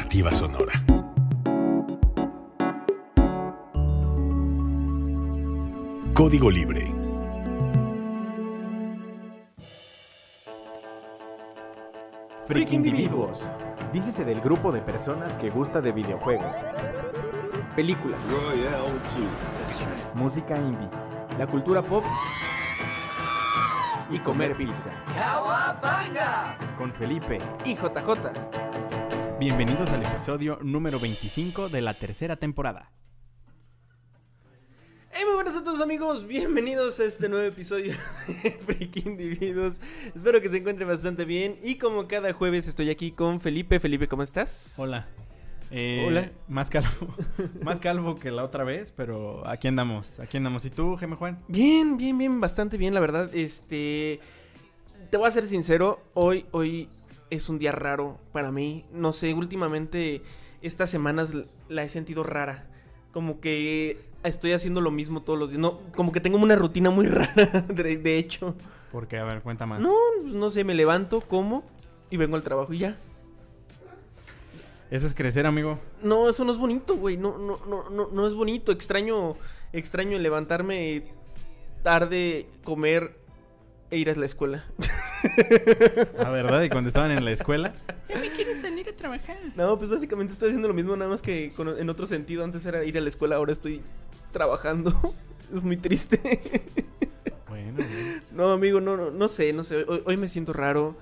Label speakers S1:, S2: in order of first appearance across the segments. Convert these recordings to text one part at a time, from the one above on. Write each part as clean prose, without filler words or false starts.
S1: Alternativa sonora. Código Libre.
S2: Freak Individuos. Dícese del grupo de personas que gusta de videojuegos, películas, música indie, la cultura pop y comer pizza. Con Felipe y JJ. Bienvenidos al episodio número 25 de la tercera temporada.
S3: Hey, muy buenas a todos amigos, bienvenidos a este nuevo episodio de Freak Individuos. Espero que se encuentren bastante bien y como cada jueves estoy aquí con Felipe. Felipe, ¿cómo estás?
S2: Hola.
S3: Hola.
S2: Más calvo que la otra vez, pero aquí andamos. ¿Y tú, Geme Juan?
S3: Bien, bastante bien, la verdad. Te voy a ser sincero, hoy es un día raro para mí. No sé, últimamente estas semanas la he sentido rara. Como que estoy haciendo lo mismo todos los días. No, como que tengo una rutina muy rara, de hecho.
S2: ¿Por qué? A ver, cuenta más.
S3: No sé, me levanto, como y vengo al trabajo y ya.
S2: Eso es crecer, amigo.
S3: No, eso no es bonito, güey. No es bonito. Extraño levantarme tarde, comer e ir a la escuela.
S2: La verdad, y cuando estaban en la escuela.
S4: Ya me quiero salir a trabajar.
S3: No, pues básicamente estoy haciendo lo mismo, nada más que en otro sentido. Antes era ir a la escuela, ahora estoy trabajando. Es muy triste.
S2: Bueno.
S3: No, amigo, no sé. Hoy me siento raro.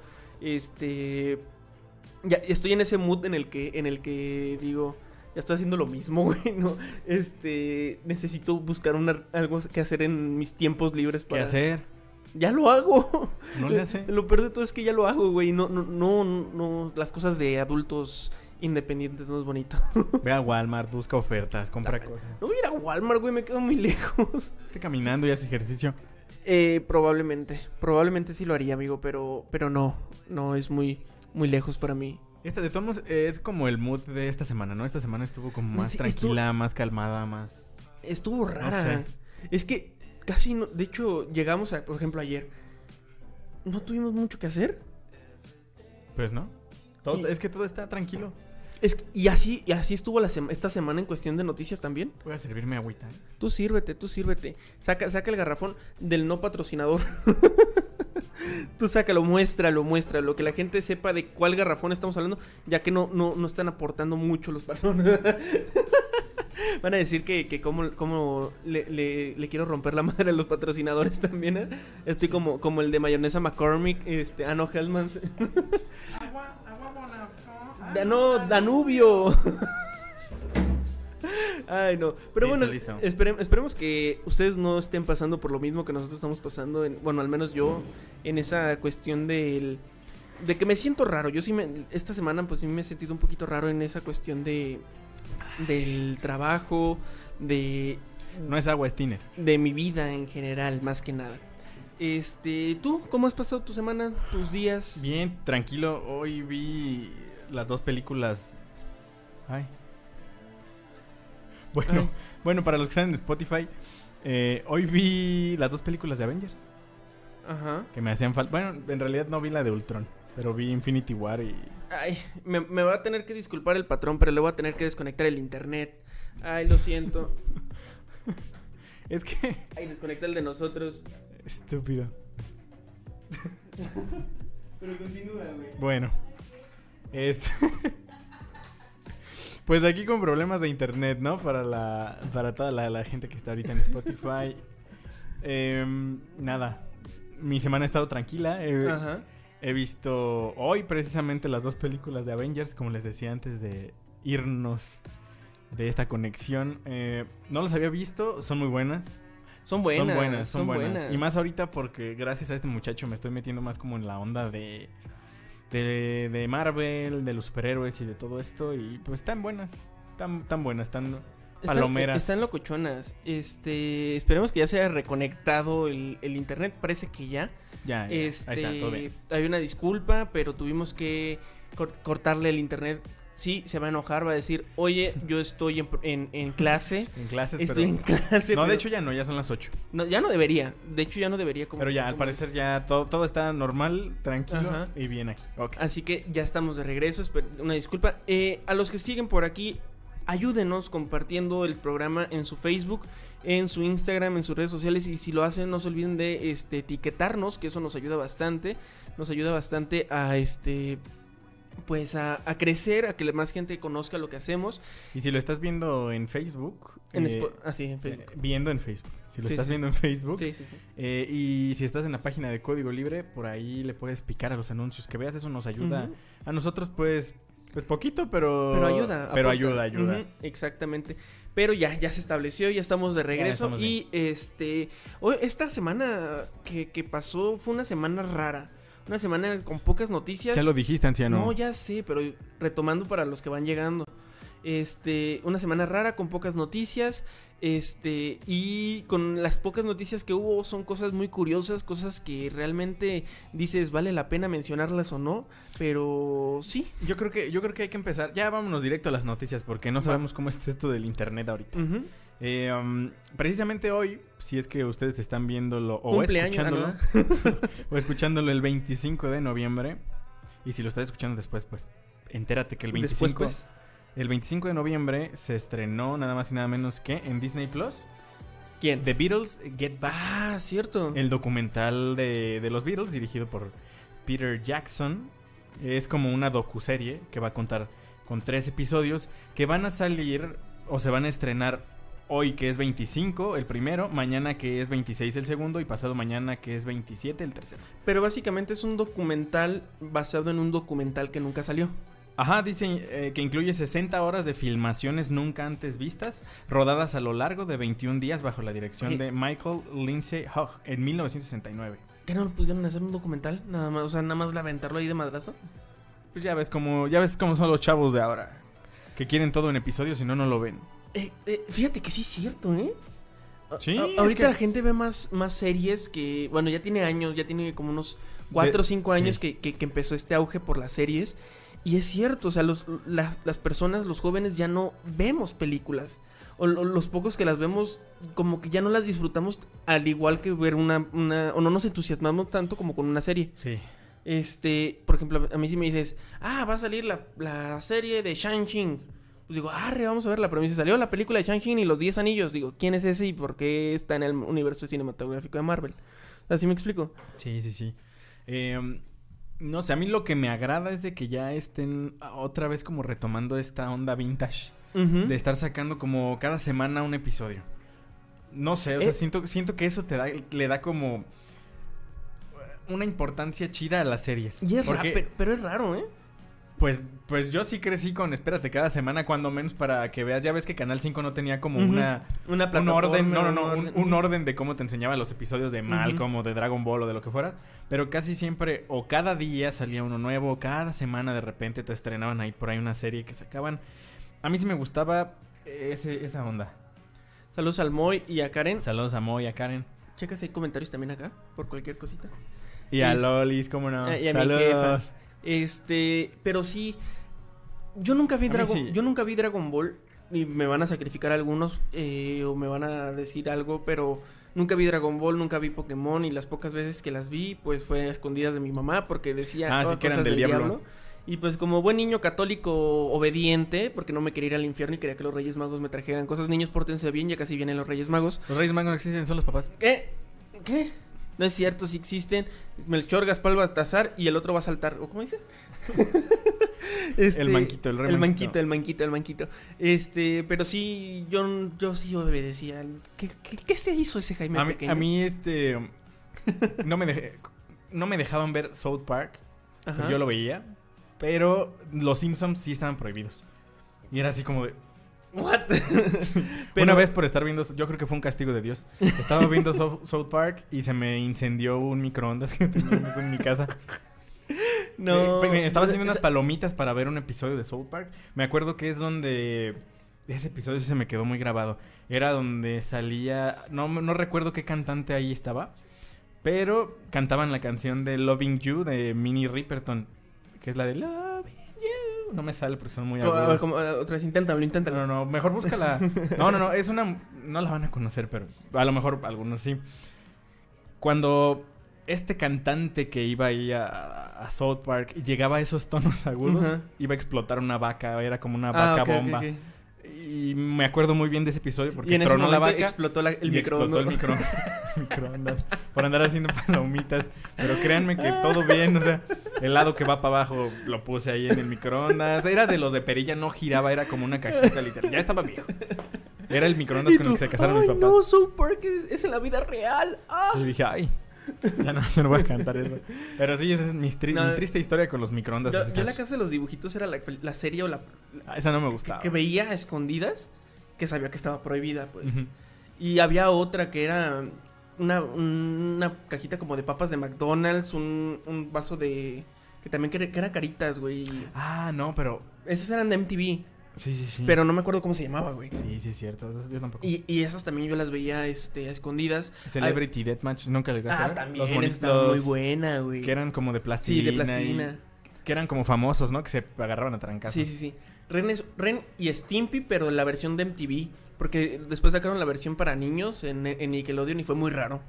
S3: Ya estoy en ese mood en el que digo, ya estoy haciendo lo mismo, güey, ¿no? Necesito buscar algo que hacer en mis tiempos libres para...
S2: ¿Qué hacer?
S3: Ya lo hago.
S2: No le hace.
S3: Lo peor de todo es que ya lo hago, güey. No, las cosas de adultos independientes no es bonito.
S2: Ve a Walmart, busca ofertas, compra cosas.
S3: No voy a ir a Walmart, güey, me quedo muy lejos.
S2: Esté caminando y hace ejercicio.
S3: Probablemente sí lo haría, amigo, pero no, es muy lejos para mí.
S2: De todos modos, es como el mood de esta semana, ¿no? Esta semana estuvo como más tranquila, más calmada, más...
S3: Estuvo rara.
S2: No sé.
S3: Es que casi no... De hecho, llegamos por ejemplo, ayer. No tuvimos mucho que hacer.
S2: Pues no. Es que todo está tranquilo.
S3: Y así estuvo esta semana en cuestión de noticias también.
S2: Voy a servirme agüita.
S3: Tú sírvete. Saca el garrafón del no patrocinador. Tú sácalo, muéstralo, que la gente sepa de cuál garrafón estamos hablando, ya que no están aportando mucho los patrones. Van a decir que como le quiero romper la madre a los patrocinadores también, ¿eh? Estoy como el de mayonesa McCormick, no, Hellmann's. No, Danubio. Ay, no. Pero
S2: listo.
S3: Esperemos que ustedes no estén pasando por lo mismo que nosotros estamos pasando. Bueno, al menos yo, en esa cuestión de que me siento raro. Yo sí esta semana pues me he sentido un poquito raro en esa cuestión del trabajo,
S2: No es agua, es tiner.
S3: de mi vida en general, más que nada. ¿Tú cómo has pasado tu semana, tus días?
S2: Bien, tranquilo. Hoy vi las dos películas. Ay. Bueno, para los que están en Spotify, hoy vi las dos películas de Avengers.
S3: Ajá.
S2: Que me hacían falta. Bueno, en realidad no vi la de Ultron, pero vi Infinity War y...
S3: Ay, me va a tener que disculpar el patrón, pero le voy a tener que desconectar el internet. Ay, lo siento.
S2: Es que...
S3: Ay, desconecta el de nosotros.
S2: Estúpido.
S3: Pero continúa, güey.
S2: Bueno. Pues aquí con problemas de internet, ¿no? Para toda la gente que está ahorita en Spotify. Nada. Mi semana ha estado tranquila.
S3: Ajá.
S2: He visto hoy precisamente las dos películas de Avengers, como les decía antes de irnos de esta conexión. No las había visto, son muy buenas.
S3: Son buenas.
S2: Y más ahorita porque gracias a este muchacho me estoy metiendo más como en la onda de Marvel, de los superhéroes y de todo esto. Y pues están buenas, tan buenas, tan palomeras.
S3: Están locochonas. Esperemos que ya se haya reconectado el internet. Parece que ya.
S2: Ya, ahí está, todo bien.
S3: Hay una disculpa, pero tuvimos que cortarle el internet sí se va a enojar, va a decir, oye, yo estoy en clase.
S2: En clases,
S3: Estoy en
S2: pero...
S3: clase.
S2: No,
S3: pero-
S2: de hecho ya no, ya son las 8.
S3: No, ya no debería. De hecho, ya no debería.
S2: Pero ya, al
S3: como
S2: parecer ya todo está normal, tranquilo
S3: Ajá.
S2: y bien aquí. Ok.
S3: Así que ya estamos de regreso. Una disculpa. A los que siguen por aquí, ayúdenos compartiendo el programa en su Facebook, en su Instagram, en sus redes sociales. Y si lo hacen, no se olviden de etiquetarnos, que eso nos ayuda bastante. Nos ayuda bastante a pues a crecer, a que la más gente conozca lo que hacemos.
S2: Y si lo estás viendo en Facebook...
S3: En en Facebook.
S2: Viendo en Facebook. Si lo
S3: Sí,
S2: estás
S3: sí.
S2: viendo en Facebook.
S3: Sí, sí, sí.
S2: Y si estás en la página de Código Libre, por ahí le puedes picar a los anuncios que veas. Eso nos ayuda
S3: Ujú.
S2: a nosotros, pues poquito, pero...
S3: Pero ayuda.
S2: Pero
S3: aporta.
S2: ayuda.
S3: Ujú, exactamente. Pero ya se estableció, ya estamos de regreso.
S2: estamos
S3: Y hoy, esta semana que pasó fue una semana rara. Una semana con pocas noticias.
S2: Ya lo dijiste, anciano.
S3: No, ya sé, pero retomando para los que van llegando. Una semana rara con pocas noticias. Y con las pocas noticias que hubo son cosas muy curiosas, cosas que realmente dices vale la pena mencionarlas o no, pero sí.
S2: Yo creo que hay que empezar. Ya vámonos directo a las noticias porque no sabemos cómo está esto del internet ahorita.
S3: Ujú.
S2: Precisamente hoy, si es que ustedes están viéndolo o
S3: Cumpleaños,
S2: escuchándolo, o escuchándolo el 25 de noviembre, y si lo estás escuchando después, pues entérate que el 25,
S3: Después, pues.
S2: el 25 de noviembre se estrenó nada más y nada menos que en Disney Plus
S3: ¿Quién?
S2: The Beatles Get Back,
S3: Ah, cierto.
S2: el documental de los Beatles dirigido por Peter Jackson. Es como una docuserie que va a contar con 3 episodios que van a salir o se van a estrenar hoy, que es 25 el primero, mañana que es 26 el segundo y pasado mañana que es 27 el tercero.
S3: Pero básicamente es un documental basado en un documental que nunca salió.
S2: Ajá, dice que incluye 60 horas de filmaciones nunca antes vistas, rodadas a lo largo de 21 días bajo la dirección
S3: Oye.
S2: de Michael Lindsay Hogg en 1969.
S3: ¿Qué no lo pusieron a hacer un documental? Nada más, o sea, nada más aventarlo ahí de madrazo.
S2: Pues ya ves cómo son los chavos de ahora, que quieren todo en episodios y no lo ven.
S3: Fíjate que sí es cierto, ¿eh?
S2: Sí,
S3: Ahorita
S2: es que-
S3: la gente ve más series que... Bueno, ya tiene años, ya tiene como unos 4 o 5 años
S2: sí.
S3: que empezó este auge por las series. Y es cierto, o sea, las personas, los jóvenes ya no vemos películas. O los pocos que las vemos, como que ya no las disfrutamos al igual que ver una o no nos entusiasmamos tanto como con una serie.
S2: Sí.
S3: Por ejemplo, a mí si me dices, va a salir la serie de Shang-Chi. Pues digo, vamos a verla. Pero me dice, salió la película de Shang-Chi y los 10 anillos. Digo, ¿quién es ese y por qué está en el universo cinematográfico de Marvel? ¿Así me explico?
S2: Sí. No sé, a mí lo que me agrada es de que ya estén otra vez como retomando esta onda vintage.
S3: Ujú.
S2: De estar sacando como cada semana un episodio. No sé, o sea, siento que eso le da como una importancia chida a las series.
S3: Y es
S2: Porque,
S3: pero es raro, ¿eh?
S2: pues yo sí crecí con espérate cada semana, cuando menos para que veas. Ya ves que Canal 5 no tenía como
S3: Ujú.
S2: una un orden, un orden de cómo te enseñaba los episodios de Malcolm o de Dragon Ball o de lo que fuera. Pero casi siempre, o cada día salía uno nuevo, cada semana de repente te estrenaban ahí por ahí una serie que sacaban. A mí sí me gustaba esa onda.
S3: Saludos al Moy y a Karen.
S2: Saludos a Moy, a Karen.
S3: Checas, hay comentarios también acá, por cualquier cosita.
S2: Y a
S3: Es-
S2: Lolis, cómo no.
S3: Y a mi
S2: Saludos.
S3: jefa. Pero sí, yo nunca vi
S2: A mí sí.
S3: yo nunca vi Dragon Ball y me van a sacrificar algunos o me van a decir algo, pero nunca vi Dragon Ball, nunca vi Pokémon y las pocas veces que las vi, pues fue a escondidas de mi mamá porque decía
S2: Ah, sí,
S3: todas
S2: que eran
S3: cosas
S2: del diablo.
S3: Y pues como buen niño católico obediente, porque no me quería ir al infierno y quería que los Reyes Magos me trajeran cosas. Niños, pórtense bien, ya casi vienen los Reyes Magos.
S2: Los Reyes Magos no existen, son los papás.
S3: ¿Qué? No es cierto, sí existen. Melchor, Gaspar, Baltasar y el otro va a saltar. ¿O cómo dice?
S2: El manquito, el rey manquito.
S3: El manquito. Pero sí, yo sí obedecía. ¿Qué se hizo ese Jaime pequeño?
S2: A mí no me dejaban ver South Park.
S3: Ajá.
S2: Yo lo veía. Pero los Simpsons sí estaban prohibidos. Y era así como de...
S3: What?
S2: Una vez por estar viendo... Yo creo que fue un castigo de Dios. Estaba viendo South Park y se me incendió un microondas que teníamos en mi casa.
S3: No.
S2: Estaba haciendo unas palomitas para ver un episodio de South Park. Me acuerdo que es donde... Ese episodio sí se me quedó muy grabado. Era donde salía... No recuerdo qué cantante ahí estaba. Pero cantaban la canción de Loving You de Minnie Riperton. Que es la de Loving You. no me sale porque son muy
S3: A ver,
S2: agudos.
S3: otra vez, inténtalo.
S2: No, mejor búscala. No, es una... No la van a conocer, pero a lo mejor algunos sí. Cuando este cantante que iba ahí a South Park llegaba a esos tonos agudos,
S3: Ajá.
S2: iba a explotar una vaca, era como una vaca
S3: ok,
S2: bomba.
S3: ok.
S2: Y me acuerdo muy bien de ese episodio
S3: Y
S2: porque
S3: en ese
S2: tronó la
S3: momento
S2: vaca
S3: explotó el
S2: y explotó
S3: microondas.
S2: el microondas por andar haciendo palomitas. Pero créanme que todo bien, o sea, el lado que va para abajo lo puse ahí en el microondas. Era de los de perilla, no giraba, era como una cajita literal. Ya estaba viejo. Era el microondas con el que se casaron mis papás.
S3: No, South Park es en la vida real. ¡Ah!
S2: Y dije, ay, ya no voy a cantar eso. Pero sí, esa es mi triste historia con los microondas.
S3: Yo la casa de los dibujitos era la serie o
S2: Esa no me gustaba.
S3: que veía a escondidas, que sabía que estaba prohibida, pues.
S2: Ujú.
S3: Y había otra que era una cajita como de papas de McDonald's, un vaso de... que también que eran caritas, güey.
S2: Ah, no, pero...
S3: Esas eran de MTV,
S2: Sí.
S3: pero no me acuerdo cómo se llamaba, güey.
S2: Sí, es cierto. Yo tampoco.
S3: Y esas también yo las veía a escondidas.
S2: Celebrity Deathmatch, ¿nunca le llegaste a ver?
S3: También,
S2: Los
S3: esa
S2: monitos
S3: estaba muy buena, güey.
S2: que eran como de
S3: Sí,
S2: plastilina.
S3: de plastilina.
S2: Que eran como famosos, ¿no? Que se agarraban a trancazos.
S3: Sí. Ren y Stimpy, pero la versión de MTV. Porque después sacaron la versión para niños en Nickelodeon y fue muy raro.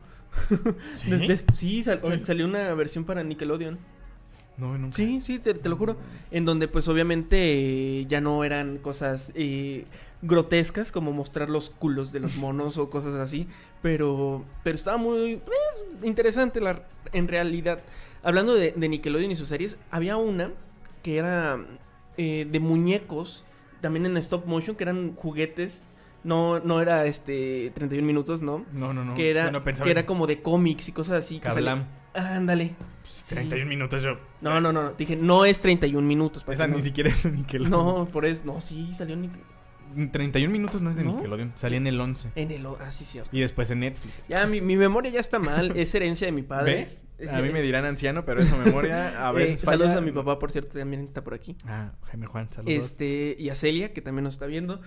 S2: ¿Sí?
S3: Salió una versión para Nickelodeon.
S2: No, nunca.
S3: Sí, te lo juro. En donde pues obviamente ya no eran cosas grotescas como mostrar los culos de los monos o cosas así. Pero estaba muy interesante en realidad. Hablando de Nickelodeon y sus series, había una que era de muñecos, también en stop motion, que eran juguetes. No era 31 minutos, ¿no?
S2: No.
S3: Que era,
S2: Bueno, pensaba
S3: que era como de cómics y cosas así.
S2: Kablam.
S3: Ándale.
S2: Pues,
S3: Sí.
S2: 31 minutos yo.
S3: No. Dije, no es 31 minutos. para
S2: Esa
S3: que
S2: ni
S3: no-
S2: siquiera es de Nickelodeon.
S3: No, por eso. No, sí, salió
S2: 31 minutos no es de
S3: ¿No?
S2: Nickelodeon. Salía en el 11.
S3: sí, cierto.
S2: Y después en Netflix.
S3: Ya, mi memoria ya está mal. Es herencia de mi padre.
S2: ¿Ves? A mí me dirán anciano, pero esa memoria a veces falla.
S3: Saludos a mi papá, por cierto, también está por aquí.
S2: Ah, Jaime Juan, saludos.
S3: Y a Celia, que también nos está viendo.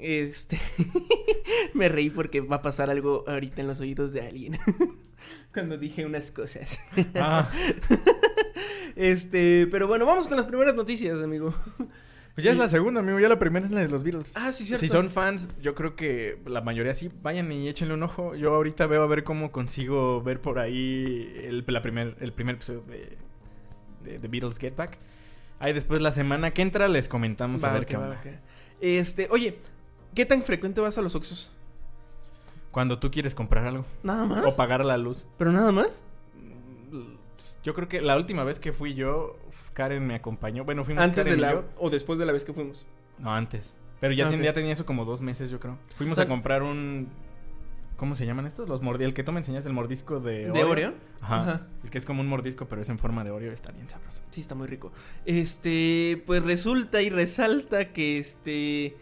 S3: Me reí porque va a pasar algo ahorita en los oídos de alguien. Cuando dije unas cosas.
S2: Ah,
S3: Pero bueno, vamos con las primeras noticias, amigo.
S2: pues ya es la segunda, amigo. Ya la primera es la de los Beatles.
S3: Ah, sí, cierto.
S2: Si son fans, yo creo que la mayoría sí. Vayan y échenle un ojo. Yo ahorita veo a ver cómo consigo ver por ahí el primer episodio de The Beatles Get Back. Ahí después la semana que entra les comentamos a ver qué onda.
S3: Oye, ¿qué tan frecuente vas a los Oxxos?
S2: Cuando tú quieres comprar algo
S3: ¿Nada más?
S2: o pagar la luz.
S3: ¿Pero nada más?
S2: Yo creo que la última vez que fui yo, Karen me acompañó. Bueno, fuimos
S3: ¿Antes
S2: Karen
S3: de
S2: y yo.
S3: o después de la vez que fuimos?
S2: No, antes. Pero ya,
S3: Ah, ok.
S2: ya tenía eso como 2 meses, yo creo. Fuimos
S3: O sea,
S2: a comprar un... ¿Cómo se llaman estos? El que tú me enseñaste, el mordisco de Oreo.
S3: ¿De Oreo?
S2: Ajá.
S3: Ajá.
S2: El que es como un mordisco, pero es en forma de Oreo. Está bien sabroso.
S3: Sí, está muy rico. Pues resulta y resalta que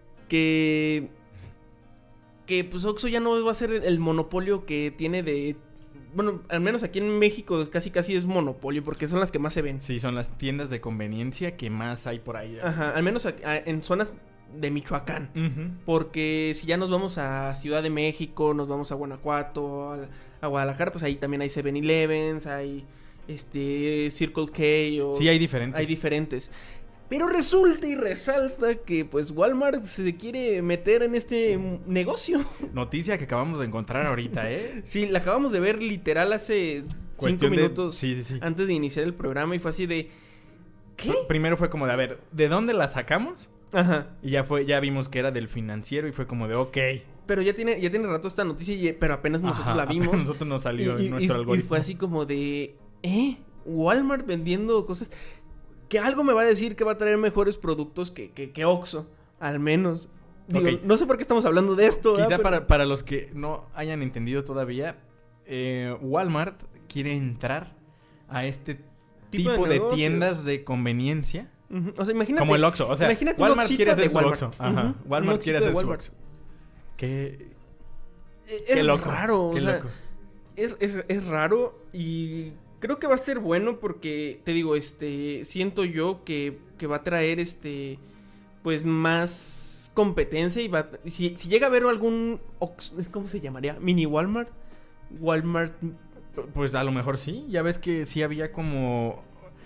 S3: que pues Oxxo ya no va a ser el monopolio que tiene de... Bueno, al menos aquí en México casi es monopolio porque son las que más se ven.
S2: Sí, son las tiendas de conveniencia que más hay por ahí.
S3: Ajá, al menos en zonas de Michoacán.
S2: Ujú.
S3: Porque si ya nos vamos a Ciudad de México, nos vamos a Guanajuato, a Guadalajara, pues ahí también hay 7-Elevens, hay Circle K o...
S2: Sí, hay diferentes.
S3: Hay diferentes. Pero resulta y resalta que pues Walmart se quiere meter en este negocio.
S2: Noticia que acabamos de encontrar ahorita, ¿eh?
S3: Sí, la acabamos de ver literal hace 5
S2: Cuestión de-
S3: minutos
S2: Sí.
S3: antes de iniciar el programa y fue así de... ¿Qué?
S2: Primero fue como de, a ver, ¿de dónde la sacamos?
S3: Ajá.
S2: Y ya vimos que era del financiero y fue como de, ok.
S3: Pero ya tiene rato esta noticia, pero apenas nosotros
S2: Ajá,
S3: la
S2: apenas
S3: vimos.
S2: nosotros nos salió
S3: Y
S2: en nuestro algoritmo.
S3: y fue así como de... Walmart vendiendo cosas... Que algo me va a decir que va a traer mejores productos que Oxxo. Al menos. Digo,
S2: Ok.
S3: no sé por qué estamos hablando de esto.
S2: Quizá
S3: ¿verdad? Pero-
S2: para los que no hayan entendido todavía, Walmart quiere entrar a este
S3: Tipo de
S2: tipo de
S3: negocios.
S2: tiendas de conveniencia.
S3: Ujú. O sea, imagínate...
S2: Como el Oxxo. O sea,
S3: imagínate un
S2: Walmart
S3: Oxxito
S2: quiere hacer
S3: de
S2: su
S3: Walmart.
S2: Oxxo. Ajá.
S3: Ujú. Un
S2: Walmart quiere
S3: Oxxito de
S2: hacer su
S3: Walmart.
S2: Oxxo. Qué
S3: Es
S2: loco.
S3: raro.
S2: Qué
S3: o sea,
S2: loco.
S3: es raro y creo que va a ser bueno porque, te digo, siento yo que va a traer, pues más competencia y va... Si llega a haber algún... ¿Cómo se llamaría? ¿Mini Walmart? Walmart...
S2: Pues a lo mejor sí. Ya ves que sí había como...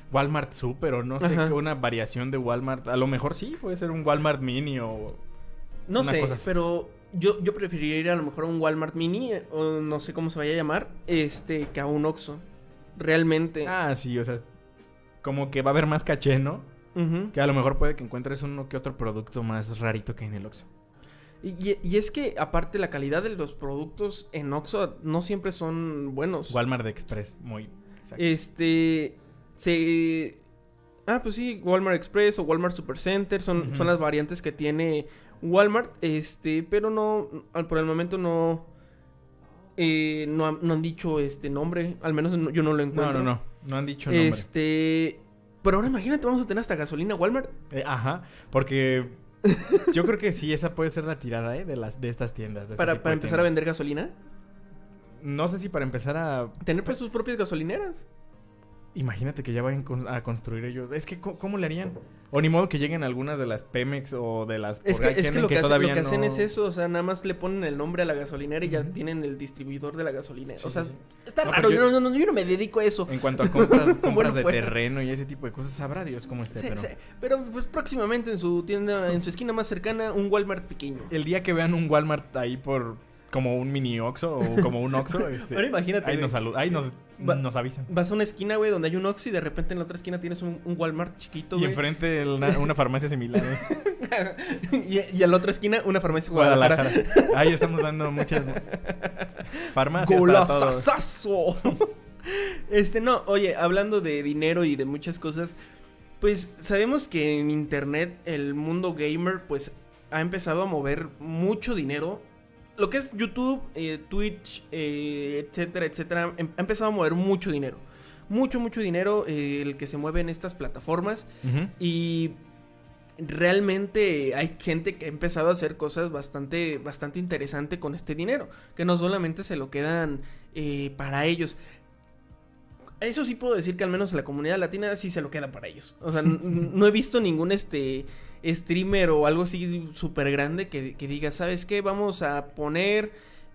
S2: Walmart Super o no sé,
S3: Ajá.
S2: una variación de Walmart. A lo mejor sí, puede ser un Walmart Mini o...
S3: No
S2: una
S3: sé,
S2: cosa así.
S3: pero yo preferiría ir a lo mejor a un Walmart Mini, o no sé cómo se vaya a llamar, que a un Oxxo. Realmente.
S2: Ah, sí, o sea, como que va a haber más caché, ¿no?
S3: Ujú.
S2: Que a lo mejor puede que encuentres uno que otro producto más rarito que en el Oxxo.
S3: Y es que, aparte, la calidad de los productos en Oxxo no siempre son buenos.
S2: Walmart Express, muy exacto.
S3: Pues sí, Walmart Express o Walmart Supercenter son
S2: Ujú.
S3: las variantes que tiene Walmart, pero no, por el momento no han dicho nombre, al menos yo no lo encuentro.
S2: No han dicho nombre.
S3: Pero ahora imagínate, vamos a tener hasta gasolina Walmart.
S2: Ajá, porque yo creo que sí, esa puede ser la tirada, de estas tiendas. De este
S3: Para
S2: tipo de
S3: empezar a
S2: tiendas.
S3: vender gasolina.
S2: No sé si para empezar a...
S3: Tener pues sus propias gasolineras.
S2: Imagínate que ya vayan a construir ellos. Es que, ¿cómo le harían? O ni modo que lleguen algunas de las Pemex o de las...
S3: Es que lo que
S2: todavía
S3: hacen
S2: no-
S3: es eso, o sea, nada más le ponen el nombre a la gasolinera y ya
S2: Ujú.
S3: tienen el distribuidor de la gasolinera.
S2: Sí,
S3: O sea,
S2: sí, sí.
S3: está
S2: No,
S3: raro,
S2: porque-
S3: yo no me dedico a eso.
S2: En cuanto a compras
S3: Bueno,
S2: de
S3: fuera.
S2: terreno y ese tipo de cosas, sabrá Dios cómo esté,
S3: Sí,
S2: pero...
S3: sí, pero pues próximamente en su tienda, en su esquina más cercana, un Walmart pequeño.
S2: El día que vean un Walmart ahí por... Como un mini Oxxo o como un Oxxo,
S3: Ahora imagínate,
S2: ahí
S3: güey.
S2: ahí
S3: Va-
S2: nos avisan.
S3: Vas a una esquina, güey, donde hay un Oxxo y de repente en la otra esquina tienes un Walmart chiquito,
S2: Y
S3: güey.
S2: enfrente una farmacia similar.
S3: y a la otra esquina una farmacia Guadalajara.
S2: Guadalajara. Ahí estamos dando muchas farmacias para todos.
S3: ¡Golazazazo! No, oye, hablando de dinero y de muchas cosas, pues sabemos que en internet el mundo gamer pues ha empezado a mover mucho dinero. Lo que es YouTube, Twitch, etcétera, etcétera, ha empezado a mover mucho dinero. Mucho dinero el que se mueve en estas plataformas.
S2: Ujú.
S3: Y realmente hay gente que ha empezado a hacer cosas bastante interesante con este dinero, que no solamente se lo quedan para ellos. Eso sí puedo decir que al menos en la comunidad latina sí se lo queda para ellos. O sea, no he visto ningún streamer o algo así súper grande que diga, ¿sabes qué? Vamos a poner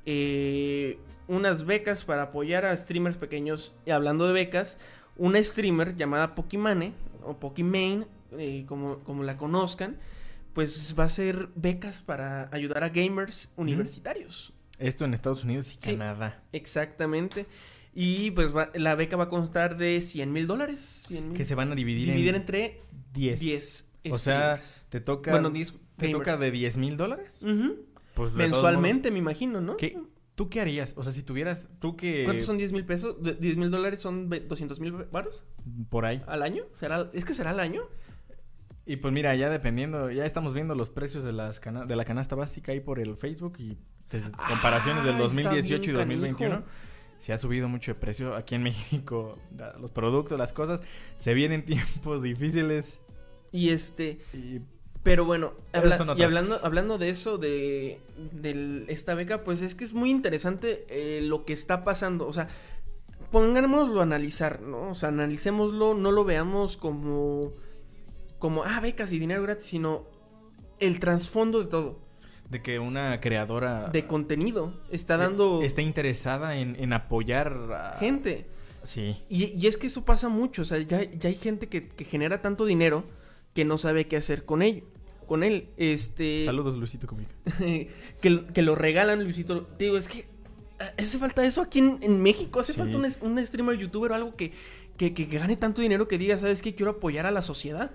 S3: unas becas para apoyar a streamers pequeños. Y hablando de becas, una streamer llamada Pokimane o Pokimane, como la conozcan, pues va a hacer becas para ayudar a gamers universitarios.
S2: Esto en Estados Unidos y
S3: Sí.
S2: Canadá.
S3: Exactamente. Y pues la beca va a constar de $100,000.
S2: Que se van a dividir
S3: entre
S2: 10.
S3: 10
S2: O sea,
S3: streamers.
S2: te toca...
S3: Bueno, 10
S2: ¿Te
S3: gamers.
S2: toca de $10,000?
S3: Ujú.
S2: Pues de todos
S3: Mensualmente, me imagino, ¿no?
S2: modos, ¿tú qué harías? O sea, si tuvieras... ¿Tú que
S3: ¿Cuántos son 10,000 pesos? $10,000 son 200,000 varos
S2: por ahí.
S3: al año. ¿Es que será al año?
S2: Y pues mira, ya dependiendo... Ya estamos viendo los precios de de la canasta básica ahí por el Facebook y comparaciones del
S3: está
S2: 2018 y
S3: bien
S2: 2021.
S3: canijo.
S2: Se ha subido mucho de precio aquí en México. Los productos, las cosas. Se vienen tiempos difíciles.
S3: Y
S2: Y
S3: pero bueno,
S2: Pero son otras cosas.
S3: hablando de eso, de esta beca, pues es que es muy interesante lo que está pasando. O sea, pongámoslo a analizar, ¿no? O sea, analicémoslo, no lo veamos como becas y dinero gratis, sino el trasfondo de todo.
S2: de que una creadora...
S3: De contenido. Está dando
S2: está interesada en apoyar a...
S3: gente.
S2: Sí.
S3: Y es que eso pasa mucho. O sea, ya hay gente que genera tanto dinero que no sabe qué hacer con ello. Con él.
S2: Saludos, Luisito Comunica.
S3: que lo regalan, Luisito. Te digo, es que hace falta eso aquí en México. Hace
S2: Sí.
S3: falta un streamer, youtuber o algo que gane tanto dinero que diga, ¿sabes qué? Quiero apoyar a la sociedad.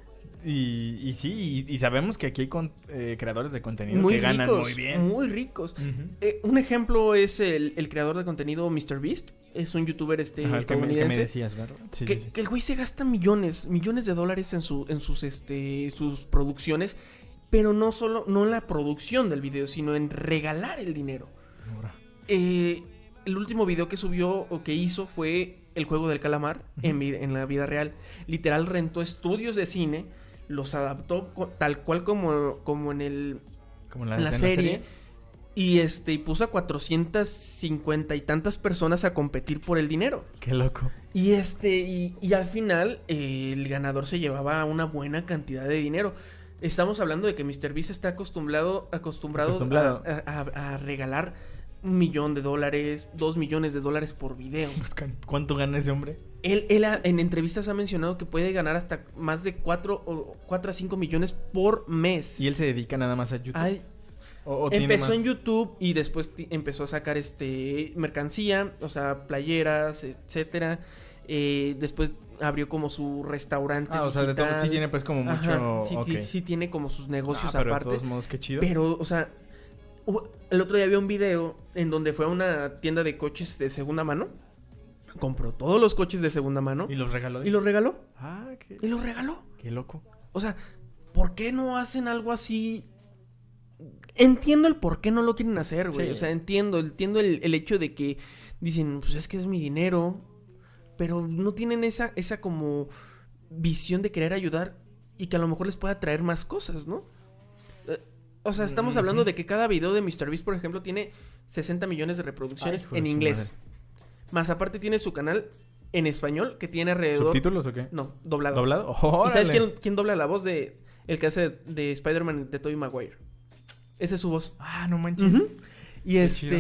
S2: Y sí, y sabemos que aquí hay creadores de contenido
S3: Muy
S2: que ganan
S3: ricos,
S2: muy bien.
S3: muy ricos.
S2: Ujú.
S3: Un ejemplo es el creador de contenido MrBeast. Es un youtuber
S2: Ajá, el que me
S3: estadounidense.
S2: decías, ¿verdad? Sí,
S3: que,
S2: sí, sí.
S3: que el güey se gasta millones de dólares en sus producciones, pero no la producción del video, sino en regalar el dinero.
S2: Ahora.
S3: El último video que subió o que hizo fue el juego del calamar en la vida real. Literal rentó estudios de cine, los adaptó tal cual como en
S2: Como
S3: en la serie. Y puso a 450 y tantas personas a competir por el dinero.
S2: Qué loco.
S3: Y y al final el ganador se llevaba una buena cantidad de dinero. Estamos hablando de que MrBeast está acostumbrado
S2: Acostumbrado.
S3: a regalar $1,000,000, $2,000,000 por video.
S2: Pues, ¿cuánto gana ese hombre?
S3: Él en entrevistas ha mencionado que puede ganar hasta más de 4 a 5 millones por mes.
S2: ¿Y él se dedica nada más a YouTube?
S3: Ay,
S2: ¿O tiene
S3: empezó
S2: más?
S3: en YouTube y después empezó a sacar mercancía, o sea, playeras, etcétera. Después abrió como su restaurante.
S2: O sea, de todo,
S3: digital.
S2: sí tiene pues como mucho...
S3: Ajá,
S2: ok.
S3: sí tiene como sus negocios
S2: Pero
S3: aparte.
S2: de todos modos, qué chido.
S3: Pero, o sea, el otro día había un video en donde fue a una tienda de coches de segunda mano. Compró todos los coches de segunda mano.
S2: ¿Y los regaló?
S3: Y los regaló.
S2: Ah,
S3: Y los regaló.
S2: qué loco.
S3: O sea, ¿por qué no hacen algo así? Entiendo el por qué no lo quieren hacer, güey.
S2: Sí.
S3: O sea, entiendo el hecho de que dicen, pues es que es mi dinero. Pero no tienen esa como visión de querer ayudar y que a lo mejor les pueda traer más cosas, ¿no? O sea, estamos hablando de que cada video de MrBeast, por ejemplo, tiene 60 millones de reproducciones
S2: Ay, hijo de
S3: en
S2: su
S3: inglés.
S2: madre.
S3: Más aparte tiene su canal en español que tiene alrededor...
S2: ¿Subtítulos o qué?
S3: No, doblado.
S2: ¿Doblado?
S3: ¿Y sabes
S2: ¡Órale!
S3: quién dobla la voz de el que hace de Spider-Man de Tobey Maguire? Esa es su voz.
S2: Ah, no manches.
S3: Ujú. Y
S2: Qué chido.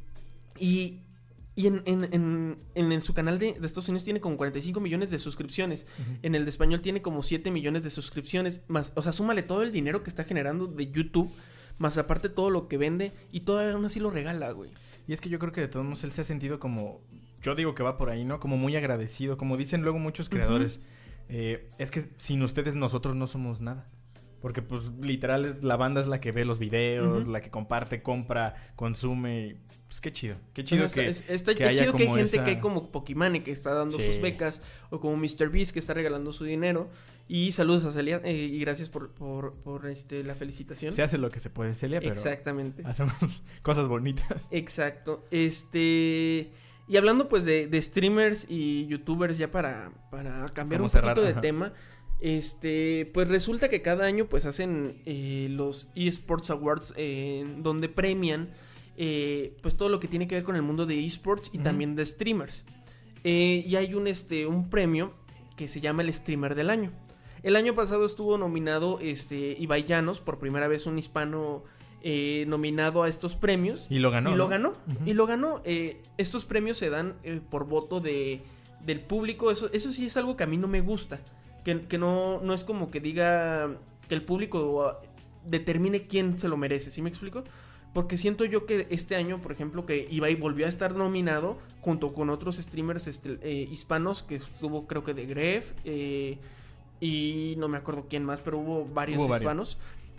S3: Y en su canal de Estados Unidos tiene como 45 millones de suscripciones. En el de español tiene como 7 millones de suscripciones. Más, o sea, súmale todo el dinero que está generando de YouTube. Más aparte todo lo que vende. Y todavía aún así lo regala, güey.
S2: Y es que yo creo que de todos modos él se ha sentido como... Yo digo que va por ahí, ¿no? Como muy agradecido. Como dicen luego muchos creadores. Es que sin ustedes nosotros no somos nada. Porque pues literal la banda es la que ve los videos, la que comparte, compra, consume. Y, pues qué chido. Qué chido
S3: Está
S2: que haya
S3: chido que hay
S2: como
S3: gente
S2: esa...
S3: que hay como Pokimane que está dando
S2: Sí.
S3: sus becas. O como MrBeast que está regalando su dinero. Y saludos a Celia. Y gracias por la felicitación.
S2: Se hace lo que se puede, Celia, pero
S3: Exactamente.
S2: hacemos cosas bonitas.
S3: Exacto. Y hablando pues de streamers y youtubers ya para cambiar
S2: Como
S3: un
S2: cerrar,
S3: poquito de
S2: ajá.
S3: tema. Pues resulta que cada año pues hacen los eSports Awards donde premian pues todo lo que tiene que ver con el mundo de eSports y también de streamers. Y hay un premio que se llama el Streamer del Año. El año pasado estuvo nominado Ibai Llanos, por primera vez un hispano nominado a estos premios.
S2: Y lo ganó.
S3: Y
S2: ¿no?
S3: lo ganó.
S2: Ujú.
S3: Y lo ganó. Estos premios se dan por voto del público. Eso sí es algo que a mí no me gusta. Que no es como que diga que el público determine quién se lo merece. ¿Sí me explico? Porque siento yo que este año, por ejemplo, que Ibai volvió a estar nominado junto con otros streamers hispanos, que estuvo creo que de Gref y no me acuerdo quién más, pero hubo varios hispanos.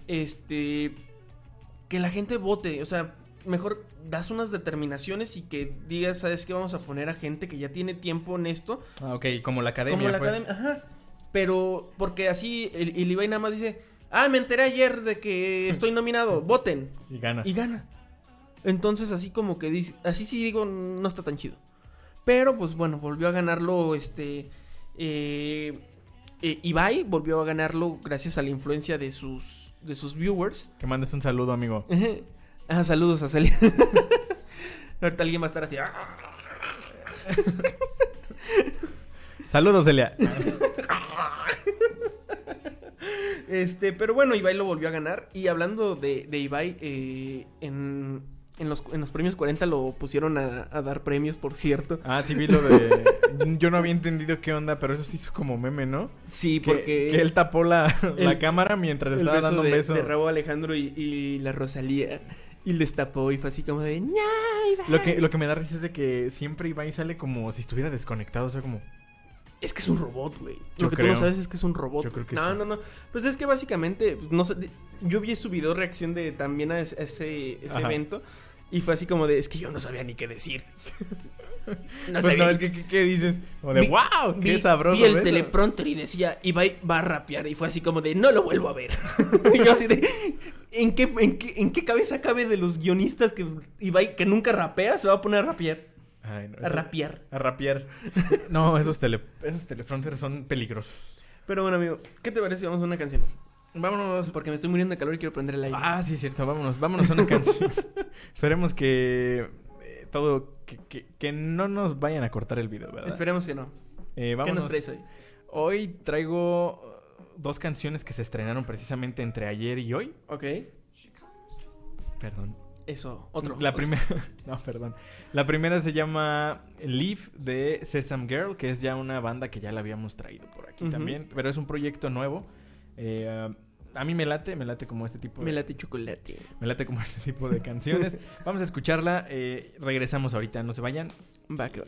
S3: Que la gente vote, o sea, mejor das unas determinaciones y que digas, ¿sabes qué? Vamos a poner a gente que ya tiene tiempo en esto.
S2: Ah, ok, como la academia,
S3: Como la
S2: pues.
S3: academia, ajá. Pero, porque así el Ibai nada más dice, me enteré ayer de que estoy nominado, voten.
S2: Y gana.
S3: Y gana. Entonces, así como que dice, así sí digo, no está tan chido. Pero, pues bueno, volvió a ganarlo, Ibai volvió a ganarlo gracias a la influencia de sus viewers.
S2: Que mandes un saludo, amigo.
S3: Saludos a Celia. Ahorita alguien va a estar así.
S2: Saludos, Celia.
S3: Pero bueno, Ibai lo volvió a ganar. Y hablando de Ibai, en los premios 40 lo pusieron a dar premios, por cierto.
S2: Ah, sí vi lo de... Yo no había entendido qué onda, pero eso se hizo como meme, ¿no?
S3: Sí,
S2: Que,
S3: porque
S2: que él tapó la
S3: el-
S2: cámara mientras
S3: el
S2: estaba
S3: beso
S2: dando un beso.
S3: de Raúl Alejandro y la Rosalía. Y les tapó y fue así como de... "No, Ibai".
S2: Lo que me da risa es de que siempre Ibai sale como si estuviera desconectado, o sea, como...
S3: Es que es un robot, güey.
S2: Yo
S3: Lo que tú
S2: creo.
S3: no sabes es que es un robot.
S2: Yo creo que
S3: no,
S2: sí.
S3: No. Pues es que básicamente, pues, no sé, yo vi su video reacción de también a ese
S2: Ajá.
S3: evento. Y fue así como de, es que yo no sabía ni qué decir. No
S2: Pues
S3: sabía
S2: no,
S3: ni-
S2: es que ¿qué dices? Como de
S3: Vi-
S2: wow, qué sabroso.
S3: Vi el
S2: beso".
S3: teleprompter y decía, Ibai va a rapear. Y fue así como de, no lo vuelvo a ver. Y yo así de, ¿en qué cabeza cabe de los guionistas que Ibai, que nunca rapea, se va a poner a rapear?
S2: Ay, no,
S3: A rapear.
S2: A rapear. No, esos teleprompters son peligrosos.
S3: Pero bueno, amigo, ¿qué te parece si vamos a una canción?
S2: Vámonos.
S3: Porque me estoy muriendo de calor y quiero prender el aire.
S2: Ah, sí, es cierto. Vámonos a una canción. Esperemos que que no nos vayan a cortar el video, ¿verdad?
S3: Esperemos que no. ¿Qué
S2: Vámonos.
S3: nos traes hoy?
S2: Hoy traigo dos canciones que se estrenaron precisamente entre ayer y hoy.
S3: Ok.
S2: Perdón.
S3: Eso, otro.
S2: La primera... No, perdón. La primera se llama Live de Sesame Girl, que es ya una banda que ya la habíamos traído por aquí también. Pero es un proyecto nuevo. A mí me late como este tipo de...
S3: Me late chocolate.
S2: Me late como este tipo de canciones. Vamos a escucharla. Regresamos ahorita, no se vayan.
S3: Va que va.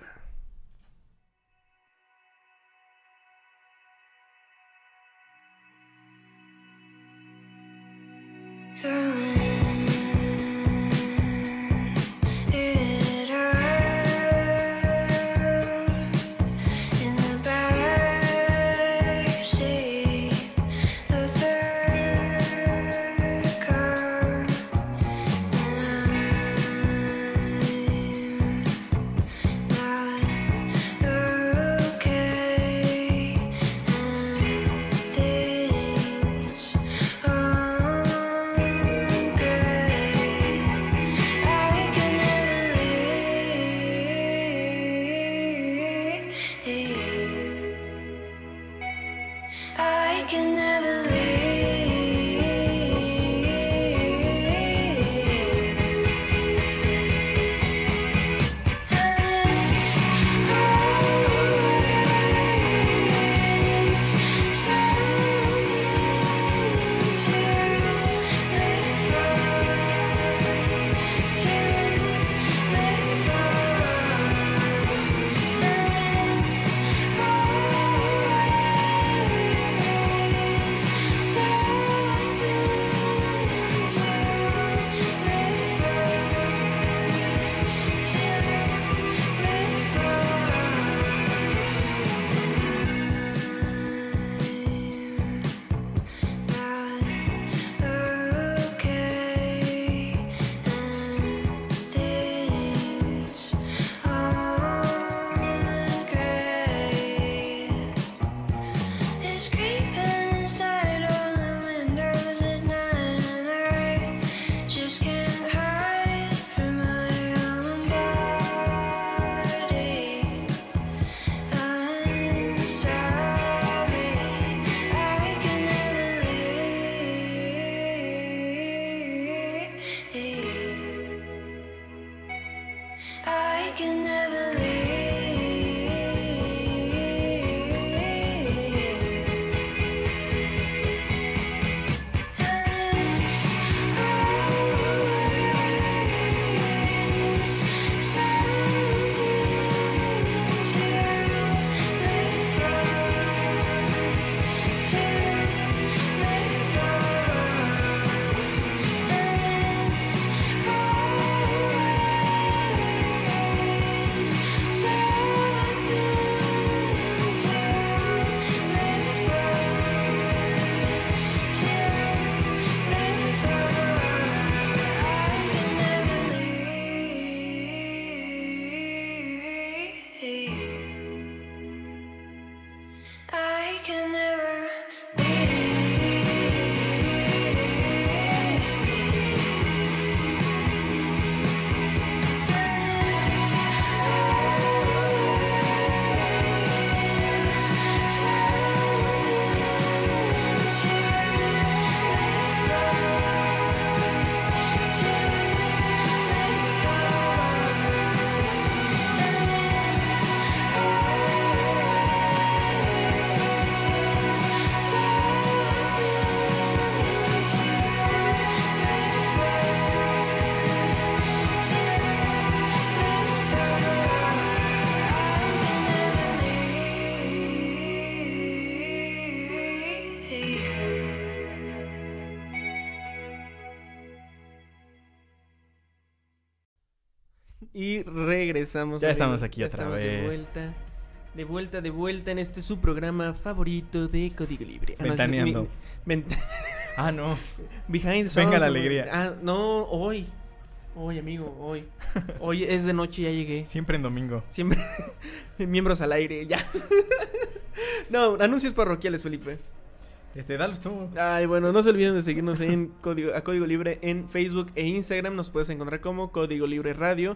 S3: Y regresamos.
S2: Ya estamos aquí
S3: ya
S2: otra
S3: estamos
S2: vez.
S3: De vuelta en este su programa favorito de Código Libre.
S2: Ventaneando. Ah, no.
S3: Behind the
S2: Venga
S3: Sound,
S2: la alegría.
S3: Ah, no, hoy. Hoy, amigo, hoy. Hoy es de noche, ya llegué.
S2: Siempre en domingo.
S3: Siempre. Miembros al aire, ya. No, anuncios parroquiales, Felipe.
S2: Dalos tú.
S3: Ay, bueno, no se olviden de seguirnos en Código Libre en Facebook e Instagram. Nos puedes encontrar como Código Libre Radio.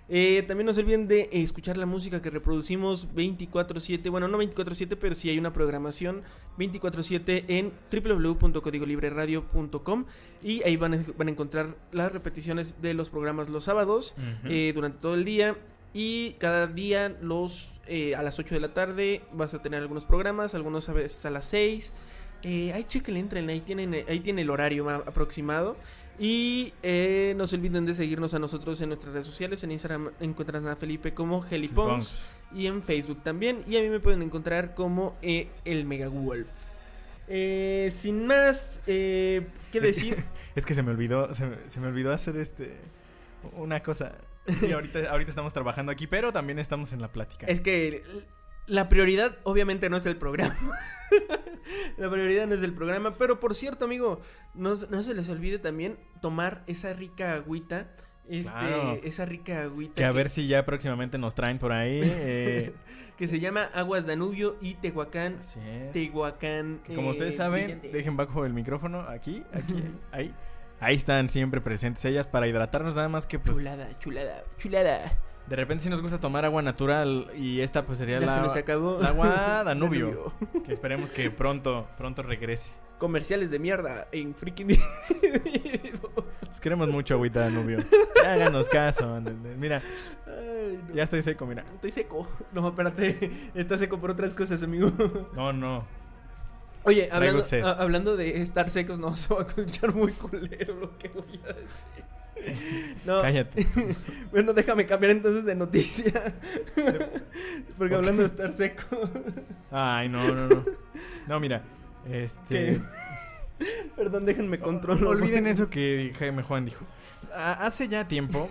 S3: También no se olviden de escuchar la música que reproducimos 24/7. Bueno, no 24/7, pero sí hay una programación 24/7 en www.codigolibreradio.com. Y ahí van a encontrar las repeticiones de los programas los sábados durante todo el día. Y cada día a las 8 de la tarde vas a tener algunos programas, algunos a veces a las 6. Ahí chequen, entren, ahí tiene el horario aproximado. Y no se olviden de seguirnos a nosotros en nuestras redes sociales. En Instagram encuentran a Felipe como Helipongs y en Facebook también. Y a mí me pueden encontrar como el Megawolf. Sin más, ¿qué decir?
S2: Es que se me olvidó hacer una cosa. Y ahorita estamos trabajando aquí, pero también estamos en la plática.
S3: Es que la prioridad obviamente no es el programa. La prioridad no es el programa. Pero por cierto, amigo, no se les olvide también tomar esa rica agüita.
S2: Claro.
S3: Esa rica agüita.
S2: Que a ver si ya próximamente nos traen por ahí.
S3: Que se llama Aguas Danubio y Tehuacán.
S2: Sí.
S3: Tehuacán.
S2: Que como ustedes saben,
S3: brillante.
S2: dejen bajo el micrófono. Aquí, ahí. Ahí están siempre presentes ellas para hidratarnos, nada más que pues...
S3: Chulada.
S2: De repente sí nos gusta tomar agua natural y esta pues sería
S3: Ya se nos acabó.
S2: el agua Danubio. Que esperemos que pronto regrese.
S3: Comerciales de mierda en freaking...
S2: Los queremos mucho, agüita Danubio. Ya háganos caso. Mira,
S3: Ay, no.
S2: ya estoy seco, mira.
S3: Estoy seco. No, espérate. Está seco por otras cosas, amigo.
S2: No.
S3: Oye,
S2: Traigo sed.
S3: hablando de estar secos, no, se va a escuchar muy culero lo que voy a decir. No.
S2: Cállate.
S3: Bueno, déjame cambiar entonces de noticia. Porque hablando de estar seco.
S2: Ay, no. No, mira,
S3: ¿Qué? Perdón, déjenme controlar.
S2: Olviden eso que Jaime Juan dijo. Hace ya tiempo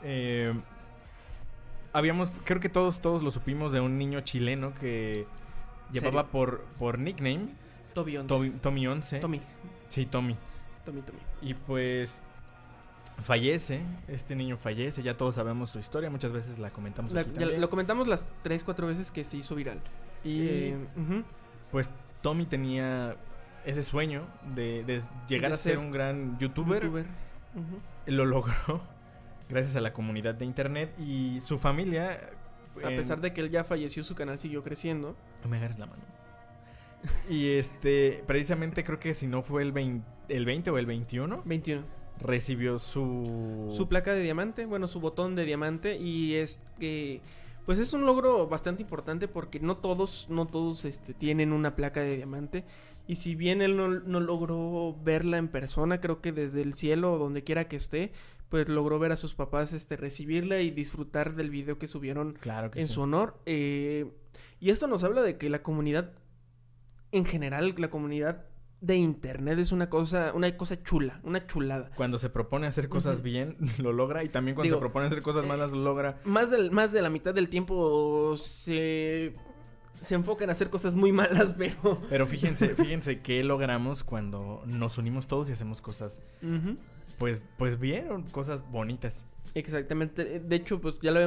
S2: creo que todos lo supimos de un niño chileno que llevaba por nickname
S3: Tommy 11.
S2: Tommy 11. Sí, Tommy. Y pues fallece, este niño fallece, ya todos sabemos su historia, muchas veces la comentamos aquí también.
S3: Lo comentamos las 3-4 veces que se hizo viral.
S2: Y pues Tommy tenía ese sueño de llegar a ser un gran youtuber. Lo logró gracias a la comunidad de internet y su familia.
S3: A pesar de que él ya falleció, su canal siguió creciendo.
S2: No me agarres la mano. Y precisamente creo que si no fue el 20 o el 21 recibió su
S3: placa de diamante, bueno, su botón de diamante. Y es que pues es un logro bastante importante porque no todos tienen una placa de diamante. Y si bien él no logró verla en persona, creo que desde el cielo o donde quiera que esté, pues logró ver a sus papás recibirla y disfrutar del video que subieron su honor. Y esto nos habla de que la comunidad en general, la comunidad de internet es una cosa chula, una chulada.
S2: Cuando se propone hacer cosas bien, lo logra. Y también cuando se propone hacer cosas malas, lo logra.
S3: Más de la mitad del tiempo se enfoca en hacer cosas muy malas,
S2: Pero fíjense qué logramos cuando nos unimos todos y hacemos cosas pues bien, cosas bonitas.
S3: Exactamente. De hecho, pues ya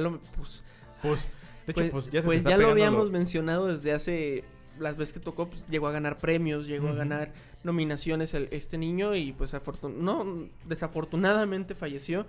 S3: lo habíamos mencionado desde hace las veces que tocó, pues, llegó a ganar premios, llegó a ganar nominaciones este niño y pues desafortunadamente falleció.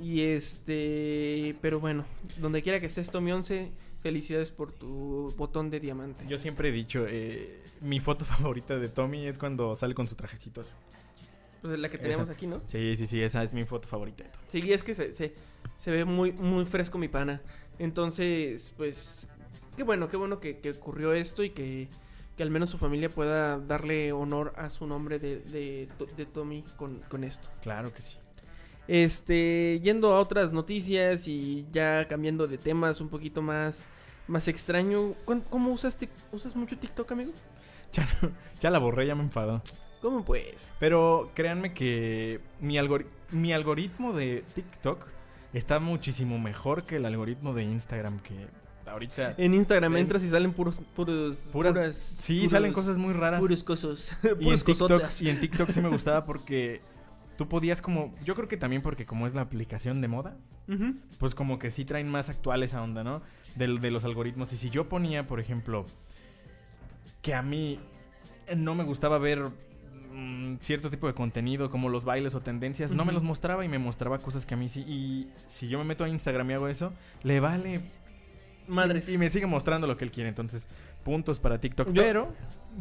S3: Y pero bueno, donde quiera que estés, Tommy 11, felicidades por tu botón de diamante.
S2: Yo siempre he dicho, mi foto favorita de Tommy es cuando sale con su trajecito.
S3: Pues la que tenemos aquí, ¿no?
S2: Sí, esa es mi foto favorita de Tommy.
S3: Sí, es que se ve muy, muy fresco mi pana. Entonces, pues, qué bueno que ocurrió esto y que al menos su familia pueda darle honor a su nombre de Tommy con esto.
S2: Claro que sí.
S3: Yendo a otras noticias y ya cambiando de temas un poquito más extraño. ¿Cómo usas mucho TikTok, amigo?
S2: Ya la borré, ya me enfadó.
S3: ¿Cómo pues?
S2: Pero créanme que mi algoritmo de TikTok está muchísimo mejor que el algoritmo de Instagram, que ahorita...
S3: En Instagram entras y salen puras...
S2: Sí, salen cosas muy raras.
S3: Puros cosos.
S2: Y en TikTok sí me gustaba porque tú podías como... Yo creo que también porque como es la aplicación de moda, pues como que sí traen más actual esa onda, ¿no? De los algoritmos. Y si yo ponía, por ejemplo, que a mí no me gustaba ver cierto tipo de contenido, como los bailes o tendencias, no me los mostraba y me mostraba cosas que a mí sí. Y si yo me meto a Instagram y hago eso, le vale
S3: Madres.
S2: y me sigue mostrando lo que él quiere. Entonces, puntos para TikTok.
S3: Yo,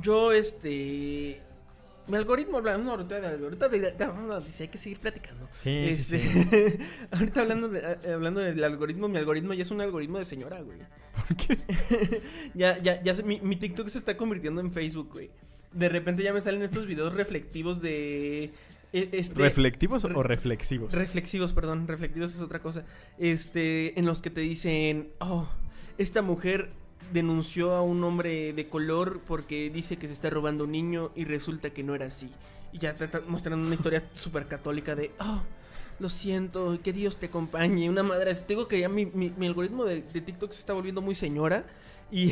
S3: mi algoritmo, hablando ahorita hay que seguir platicando.
S2: Sí, sí.
S3: Ahorita hablando del algoritmo, mi algoritmo ya es un algoritmo de señora, güey.
S2: ¿Por qué?
S3: Mi TikTok se está convirtiendo en Facebook, güey. De repente ya me salen estos videos reflectivos de...
S2: ¿Reflectivos o reflexivos?
S3: Reflexivos, perdón. Reflectivos es otra cosa. En los que te dicen... Oh, esta mujer denunció a un hombre de color porque dice que se está robando un niño y resulta que no era así. Y ya te están mostrando una historia súper católica de... Oh, lo siento, que Dios te acompañe. Una madre... Te digo que ya mi algoritmo de TikTok se está volviendo muy señora. Y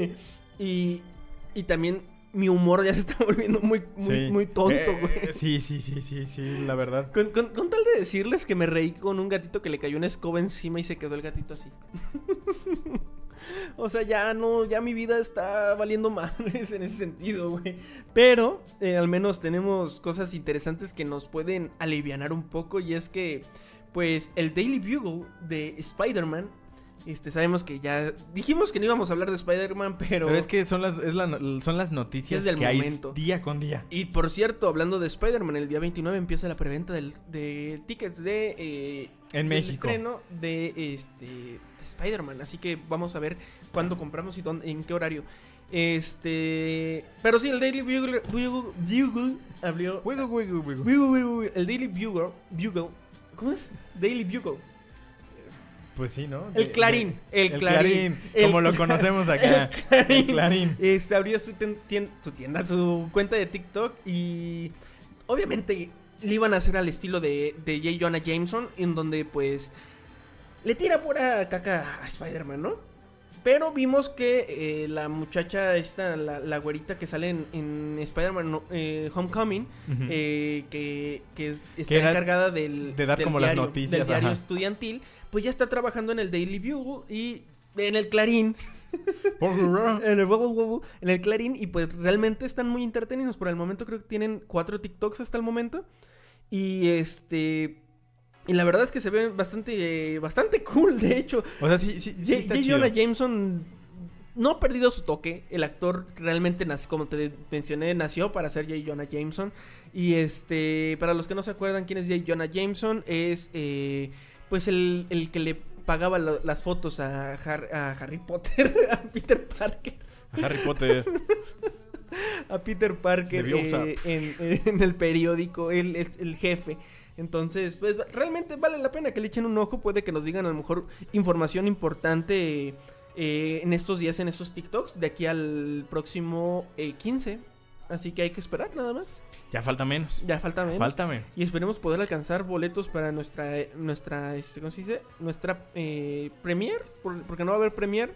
S3: y también... Mi humor ya se está volviendo muy tonto, güey.
S2: Sí, la verdad.
S3: Con tal de decirles que me reí con un gatito que le cayó una escoba encima y se quedó el gatito así. O sea, ya mi vida está valiendo madres en ese sentido, güey. Pero al menos tenemos cosas interesantes que nos pueden alivianar un poco. Y es que, pues, el Daily Bugle de Spider-Man... sabemos que ya dijimos que no íbamos a hablar de Spider-Man, pero
S2: es que son las noticias
S3: del
S2: que
S3: momento.
S2: hay día con día.
S3: Y por cierto, hablando de Spider-Man, el día 29 empieza la preventa de tickets de
S2: en México.
S3: estreno de Spider-Man, así que vamos a ver cuándo compramos y en qué horario. Pero sí, el Daily Bugle abrió. El Daily Bugle, ¿cómo es? Daily Bugle.
S2: Pues sí, ¿no?
S3: El Clarín. El Clarín.
S2: Como lo conocemos acá. El Clarín.
S3: Abrió su cuenta de TikTok y obviamente le iban a hacer al estilo de J. Jonah Jameson, en donde pues le tira pura caca a Spider-Man, ¿no? Pero vimos que la muchacha esta, la güerita que sale en Spider-Man Homecoming, que está encargada de
S2: dar como
S3: diario,
S2: las noticias,
S3: del diario estudiantil, pues ya está trabajando en el Daily Bugle y en el Clarín. en el Clarín, y pues realmente están muy entretenidos. Por el momento creo que tienen 4 TikToks hasta el momento. Y y la verdad es que se ve bastante cool, de hecho.
S2: O sea, sí está chido.
S3: Jonah Jameson no ha perdido su toque. El actor realmente nació, como te mencioné, nació para ser J. Jonah Jameson. Y para los que no se acuerdan quién es J. Jonah Jameson, es pues el que le pagaba las fotos a Harry Potter, a Peter Parker.
S2: A Harry Potter.
S3: A Peter Parker en el periódico, él es el jefe. Entonces, pues realmente vale la pena que le echen un ojo. Puede que nos digan a lo mejor información importante en estos días, en estos TikToks, de aquí al próximo 15. Así que hay que esperar nada más.
S2: Ya falta menos. Y
S3: esperemos poder alcanzar boletos para nuestra ¿cómo se dice? Nuestra premiere, porque no va a haber premiere,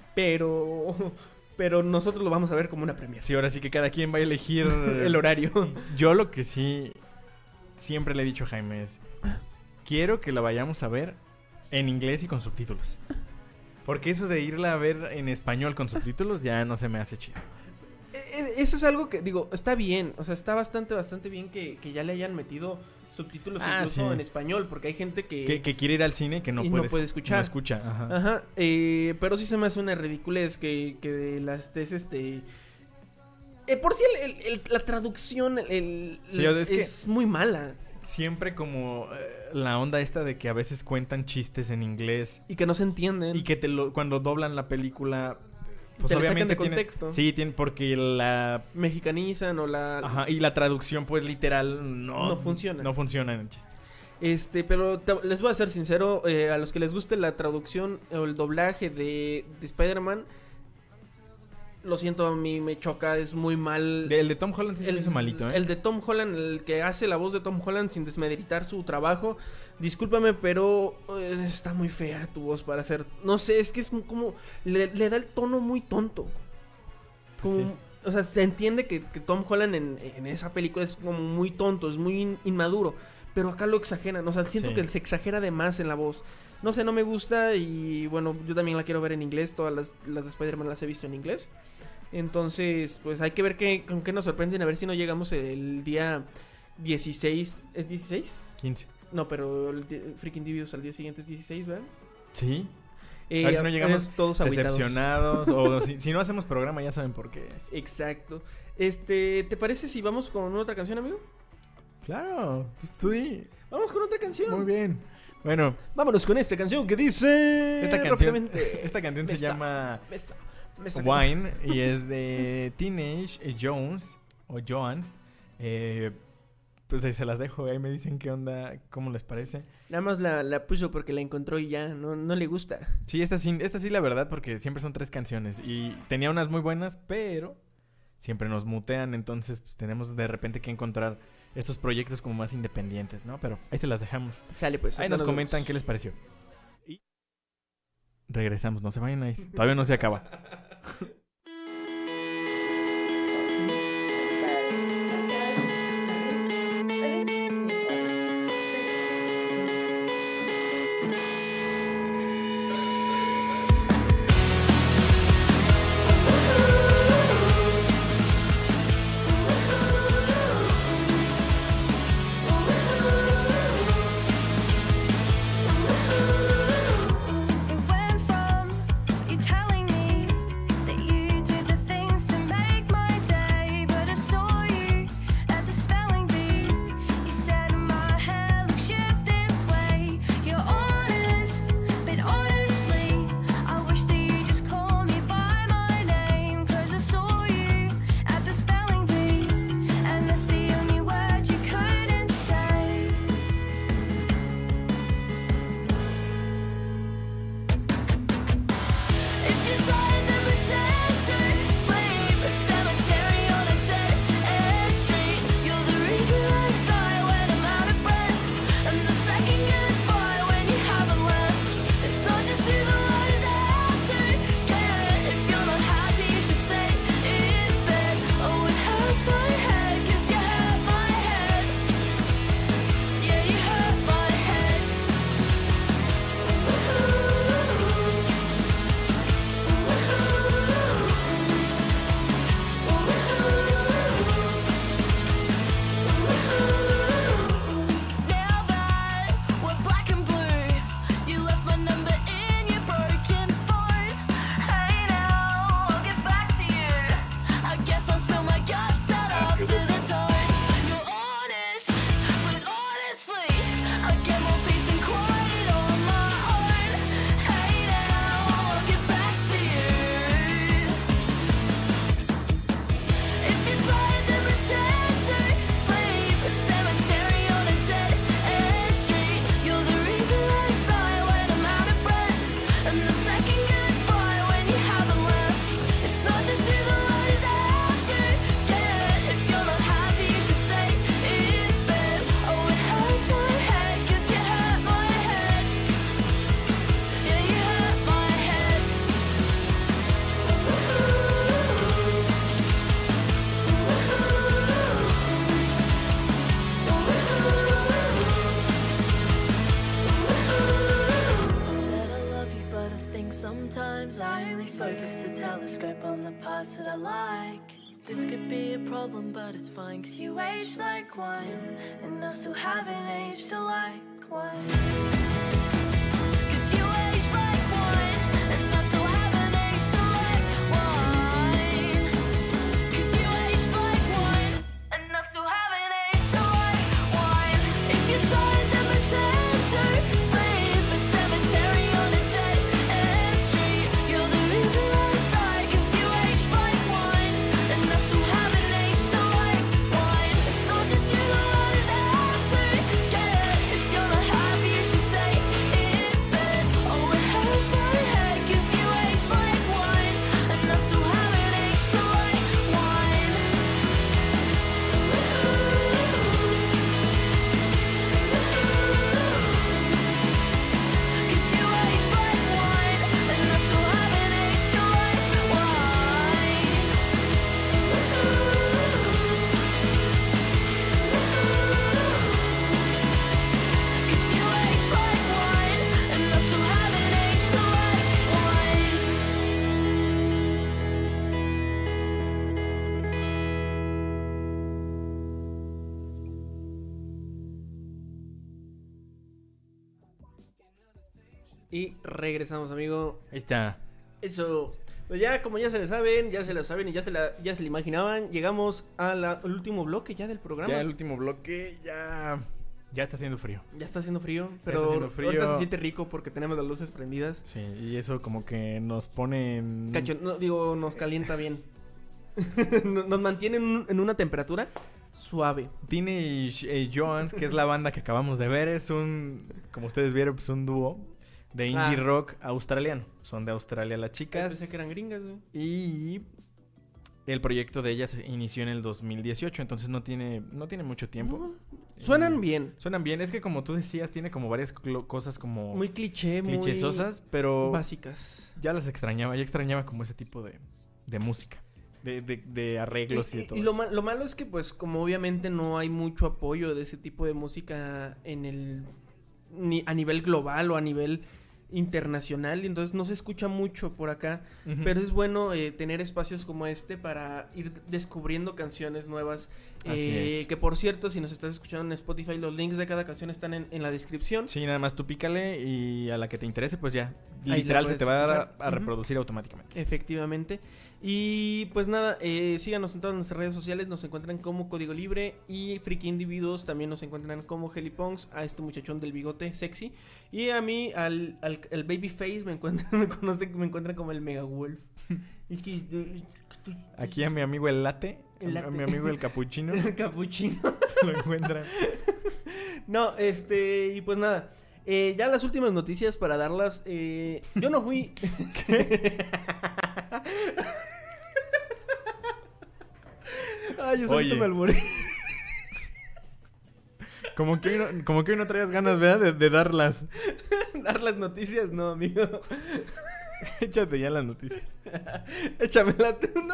S3: pero nosotros lo vamos a ver como una premiere.
S2: Sí, ahora sí que cada quien va a elegir
S3: el horario.
S2: Yo lo que sí siempre le he dicho a Jaime es: quiero que la vayamos a ver en inglés y con subtítulos. Porque eso de irla a ver en español con subtítulos ya no se me hace chido.
S3: Eso es algo que, digo, está bien. O sea, está bastante bien que ya le hayan metido subtítulos incluso en español. Porque hay gente que
S2: quiere ir al cine y que no puede escuchar. No escucha,
S3: ajá. Pero sí se me hace una ridiculez que las estés, por si la traducción es muy mala.
S2: Siempre como la onda esta de que a veces cuentan chistes en inglés.
S3: Y que no se entienden.
S2: Y que cuando doblan la película... Pues
S3: te
S2: obviamente
S3: sacan de contexto.
S2: Sí, porque la...
S3: mexicanizan o la...
S2: Ajá, y la traducción pues literal no funciona. No funciona en el chiste.
S3: Pero les voy a ser sincero, a los que les guste la traducción o el doblaje de Spider-Man, lo siento, a mí me choca, es muy mal.
S2: El de Tom Holland sí se me hizo malito, ¿eh?
S3: El de Tom Holland, el que hace la voz de Tom Holland sin desmeritar su trabajo. Discúlpame, pero está muy fea tu voz para hacer... No sé, es que es como... Le da el tono muy tonto. Como, sí. O sea, se entiende que Tom Holland en esa película es como muy tonto, es muy inmaduro. Pero acá lo exageran, o sea, siento que se exagera de más en la voz. No sé, no me gusta y bueno, yo también la quiero ver en inglés. Todas las de Spider-Man las he visto en inglés. Entonces, pues hay que ver con qué nos sorprenden, a ver si no llegamos el día 16. ¿Es 16?
S2: 15.
S3: No, pero Freaking Individuos al día siguiente es 16, ¿verdad?
S2: Sí. A ver si no llegamos
S3: todos agüitados.
S2: decepcionados. O si no hacemos programa, ya saben por qué.
S3: Exacto. ¿Te parece si vamos con otra canción, amigo?
S2: Claro, pues tú di.
S3: Vamos con otra canción.
S2: Muy bien. Bueno,
S3: Vámonos con esta canción que dice...
S2: esta canción
S3: rápidamente.
S2: se llama
S3: Mesa.
S2: Wine y es de Teenage Jones o Joans. Pues ahí se las dejo, ahí me dicen qué onda, cómo les parece.
S3: Nada más la puso porque la encontró y ya, no le gusta.
S2: Sí, esta sí la verdad, porque siempre son 3 canciones y tenía unas muy buenas, pero siempre nos mutean, entonces pues, tenemos de repente que encontrar estos proyectos como más independientes, ¿no? Pero ahí se las dejamos.
S3: Sale pues.
S2: Ahí nos comentan qué les pareció. Y regresamos, no se vayan a ir, todavía no se acaba.
S5: Sometimes I only focus the telescope on the parts that I like. This could be a problem, but it's fine, 'cause you age like wine, and I still haven't aged to like wine. 'Cause you age like wine, and I still haven't aged to like wine. 'Cause you age like wine, and I still haven't aged to like wine. If you're tired, then pretend to sleep a cemetery on a dead end street. You're the reason I die, 'cause you age like wine, and I still haven't aged to like wine. It's not just you that I have to get. If you're not happy, you should stay
S3: Y regresamos, amigo.
S2: Ahí está.
S3: Eso. Pues ya, como ya se lo saben y ya se lo imaginaban, llegamos al último bloque ya del programa.
S2: Ya el último bloque, ya está haciendo frío.
S3: Ya está haciendo frío,
S2: está
S3: pero
S2: haciendo frío.
S3: ahorita se siente rico porque tenemos las luces prendidas.
S2: Sí, y eso como que nos pone en...
S3: Nos calienta bien. Nos mantiene en una temperatura suave.
S2: Teenage Joans, que es la banda que acabamos de ver, es como ustedes vieron, pues un dúo de indie rock australiano. Son de Australia las chicas.
S3: Pensé que eran gringas, güey.
S2: Y el proyecto de ellas inició en el 2018, entonces no tiene mucho tiempo.
S3: No, suenan bien.
S2: Suenan bien, es que como tú decías, tiene como varias cosas como
S3: Muy cliché, muy
S2: clichésosas, pero
S3: básicas.
S2: ya las extrañaba, como ese tipo de música, de arreglos y de todo
S3: Y
S2: eso.
S3: lo malo es que, pues, como obviamente no hay mucho apoyo de ese tipo de música ni a nivel global o a nivel internacional, y entonces no se escucha mucho por acá.
S2: Ujú.
S3: Pero es bueno tener espacios como este para ir descubriendo canciones nuevas.
S2: Así es.
S3: Que por cierto, si nos estás escuchando en Spotify, los links de cada canción están en la descripción.
S2: Sí, nada más tú pícale y a la que te interese, pues ya,
S3: Ahí
S2: literal
S3: la
S2: se te
S3: puedes
S2: va a
S3: escuchar.
S2: reproducir automáticamente.
S3: Efectivamente. Y pues nada, síganos en todas nuestras redes sociales. Nos encuentran como Código Libre. Y Friki Individuos también nos encuentran como Helipongs. A este muchachón del bigote sexy. Y a mí, al Babyface, me encuentran como el Mega Wolf. Es que
S2: Aquí a mi amigo el latte,
S3: El
S2: a
S3: latte.
S2: mi amigo el capuchino,
S3: el capuchino.
S2: lo encuentran.
S3: No, y pues nada. Ya las últimas noticias para darlas. Yo no fui. Ay, yo solito
S2: Oye.
S3: me alboré.
S2: Como que hoy no traías ganas, ¿verdad? De darlas.
S3: Dar las noticias, no, amigo.
S2: Échate ya las noticias.
S3: Échamela tú, ¿no?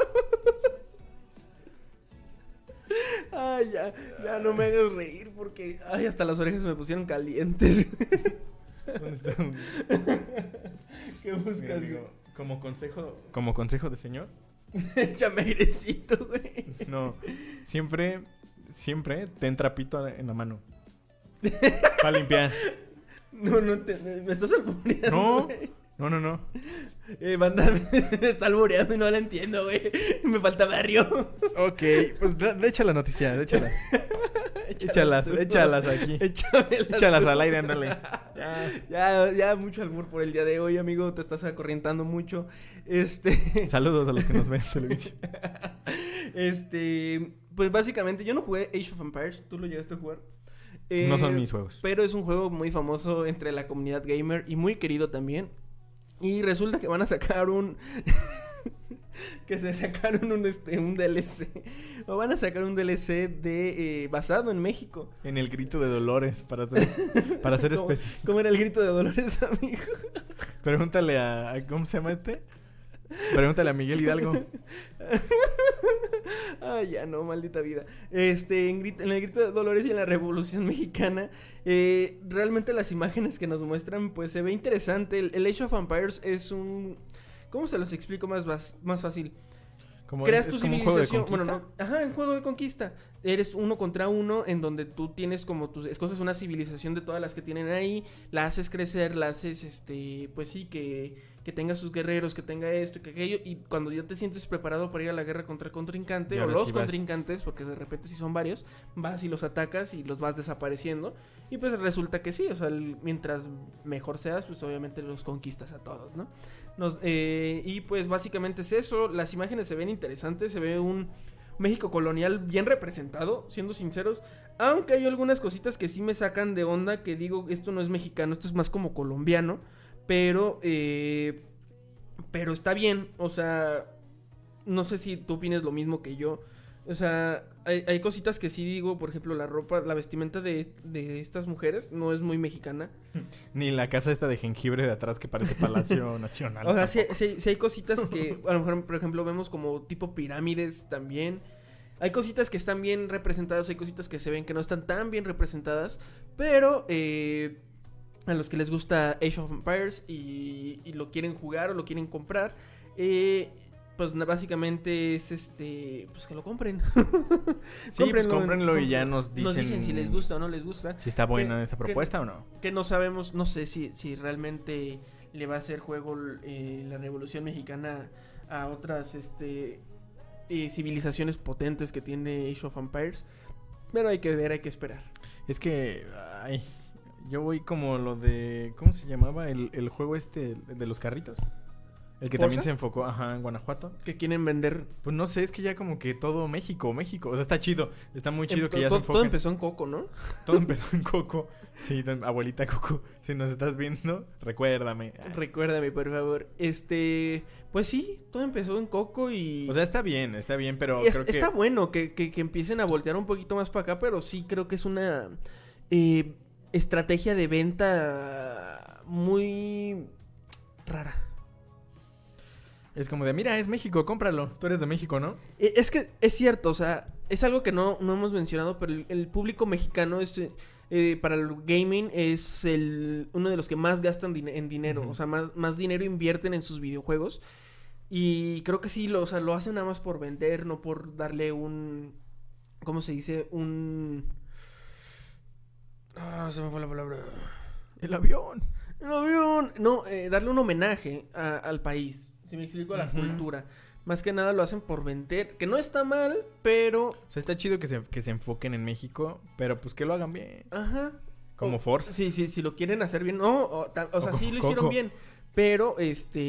S3: Ay, ya no me hagas reír porque, ay, hasta las orejas se me pusieron calientes.
S2: ¿Dónde está?
S3: ¿Qué buscas,
S2: Mira,
S3: güey?
S2: amigo, como consejo de señor.
S3: Échame airecito, güey.
S2: No, siempre ten trapito en la mano. Para limpiar.
S3: No, me estás albureando.
S2: No,
S3: güey.
S2: no.
S3: Banda, me está albureando y no la entiendo, güey. Me falta barrio.
S2: Ok, pues echa la noticia, échalas.
S3: tú.
S2: Échalas aquí.
S3: Échamelas
S2: Échalas
S3: tú.
S2: al aire, ándale.
S3: Ya mucho albur por el día de hoy, amigo. Te estás acorrientando mucho.
S2: Saludos a los que nos ven en televisión.
S3: Pues básicamente yo no jugué Age of Empires. ¿Tú lo llegaste a jugar?
S2: No son mis juegos.
S3: Pero es un juego muy famoso entre la comunidad gamer y muy querido también. Y resulta que van a sacar que se sacaron un DLC. O van a sacar un DLC basado en México.
S2: En el grito de Dolores, para ser
S3: ¿Cómo-
S2: específico.
S3: ¿Cómo era el grito de Dolores, amigo?
S2: Pregúntale ¿cómo se llama este? Pregúntale a Miguel Hidalgo.
S3: Ay, ya no, maldita vida. En el grito de Dolores y en la Revolución Mexicana, realmente las imágenes que nos muestran, pues se ve interesante. El Age of Empires es ¿cómo se los explico más fácil? Creas tu
S2: como un juego de
S3: civilización.
S2: conquista.
S3: Bueno, no. Ajá, un juego de conquista. Eres uno contra uno en donde tú tienes escoges una civilización de todas las que tienen ahí, la haces crecer, la haces, pues sí, que tenga sus guerreros, que tenga esto, que aquello, y cuando ya te sientes preparado para ir a la guerra contra el contrincante,
S2: Y
S3: o
S2: ahora
S3: los
S2: sí vas.
S3: contrincantes, porque de repente si son varios, vas y los atacas y los vas desapareciendo, y pues resulta que sí, o sea, mientras mejor seas, pues obviamente los conquistas a todos, ¿no? Y pues básicamente es eso. Las imágenes se ven interesantes. Se ve un México colonial bien representado, siendo sinceros. Aunque hay algunas cositas que sí me sacan de onda, que digo, esto no es mexicano, esto es más como colombiano. Pero está bien. O sea, no sé si tú opines lo mismo que yo. O sea, hay cositas que sí digo, por ejemplo, la ropa, la vestimenta de estas mujeres no es muy mexicana.
S2: Ni la casa esta de jengibre de atrás que parece Palacio Nacional.
S3: O sea,
S2: tampoco.
S3: sí hay cositas que a lo mejor, por ejemplo, vemos como tipo pirámides también. Hay cositas que están bien representadas, hay cositas que se ven que no están tan bien representadas. Pero a los que les gusta Age of Empires y lo quieren jugar o lo quieren comprar, pues básicamente es pues que lo compren.
S2: Sí, pues cómprenlo y ya nos dicen
S3: si les gusta o no les gusta.
S2: si está buena esta
S3: que-
S2: propuesta o no.
S3: Que no sabemos, no sé si realmente le va a hacer juego la Revolución Mexicana a otras civilizaciones potentes que tiene Age of Empires. Pero hay que ver, hay que esperar.
S2: Es que, ay, yo voy como lo de, ¿cómo se llamaba? El juego de los carritos. El que
S3: ¿Forza?
S2: también se enfocó, ajá, en Guanajuato.
S3: Que quieren vender.
S2: Pues no sé, es que ya como que todo México. O sea, está chido. Está muy chido que ya se
S3: todo
S2: enfoquen.
S3: empezó en Coco, ¿no?
S2: Todo empezó en Coco. Sí, abuelita Coco, si nos estás viendo, recuérdame.
S3: Recuérdame, por favor. Pues sí, todo empezó en Coco y.
S2: O sea, está bien, pero
S3: Y
S2: creo que...
S3: está bueno que empiecen a voltear un poquito más para acá, pero sí creo que es una estrategia de venta muy rara.
S2: Es como de, mira, es México, cómpralo. Tú eres de México, ¿no?
S3: Es que es cierto, o sea, es algo que no hemos mencionado, pero el público mexicano es para el gaming es uno de los que más gastan en dinero,
S2: Ujú.
S3: o sea, más dinero invierten en sus videojuegos. Y creo que sí, o sea, lo hacen nada más por vender, no por darle ¿cómo se dice? Se me fue la palabra.
S2: El avión.
S3: El avión. No, darle un homenaje al país. Si me explico, a la
S2: Ujú.
S3: cultura. Más que nada lo hacen por vender. Que no está mal, pero.
S2: O sea, está chido que se enfoquen en México, pero pues que lo hagan bien.
S3: Ajá.
S2: Como Forza.
S3: Sí, si lo quieren hacer bien. No, o sea,
S2: O
S3: sí lo
S2: Coco.
S3: hicieron bien. Pero,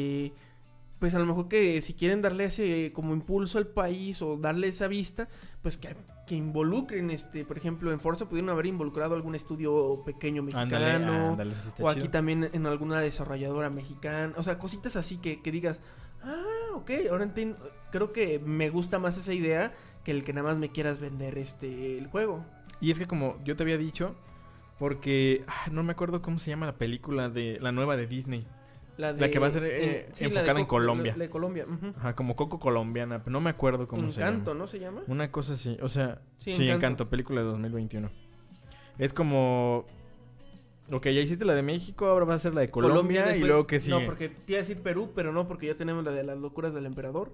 S3: pues a lo mejor que si quieren darle ese como impulso al país o darle esa vista, pues que involucren, por ejemplo, en Forza pudieron haber involucrado algún estudio pequeño mexicano.
S2: Ándale, eso sí está
S3: O aquí
S2: chido.
S3: también en alguna desarrolladora mexicana. O sea, cositas así que digas, ok, ahora entiendo. Creo que me gusta más esa idea que el que nada más me quieras vender el juego.
S2: Y es que como yo te había dicho, porque no me acuerdo cómo se llama la película de la nueva de Disney. La que va a ser
S3: la de
S2: enfocada en
S3: Coco,
S2: Colombia.
S3: La de Colombia, ujú.
S2: Ajá, como Coco colombiana, pero no me acuerdo cómo se llama.
S3: Encanto, ¿no se llama?
S2: Una cosa así, o sea,
S3: Sí,
S2: sí,
S3: Encanto.
S2: Encanto, película de 2021. Es como... Ok, ya hiciste la de México, ahora va a ser la de Colombia y
S3: después-
S2: luego que sigue.
S3: No, porque te iba a decir Perú, pero no, porque ya tenemos la de las locuras del emperador.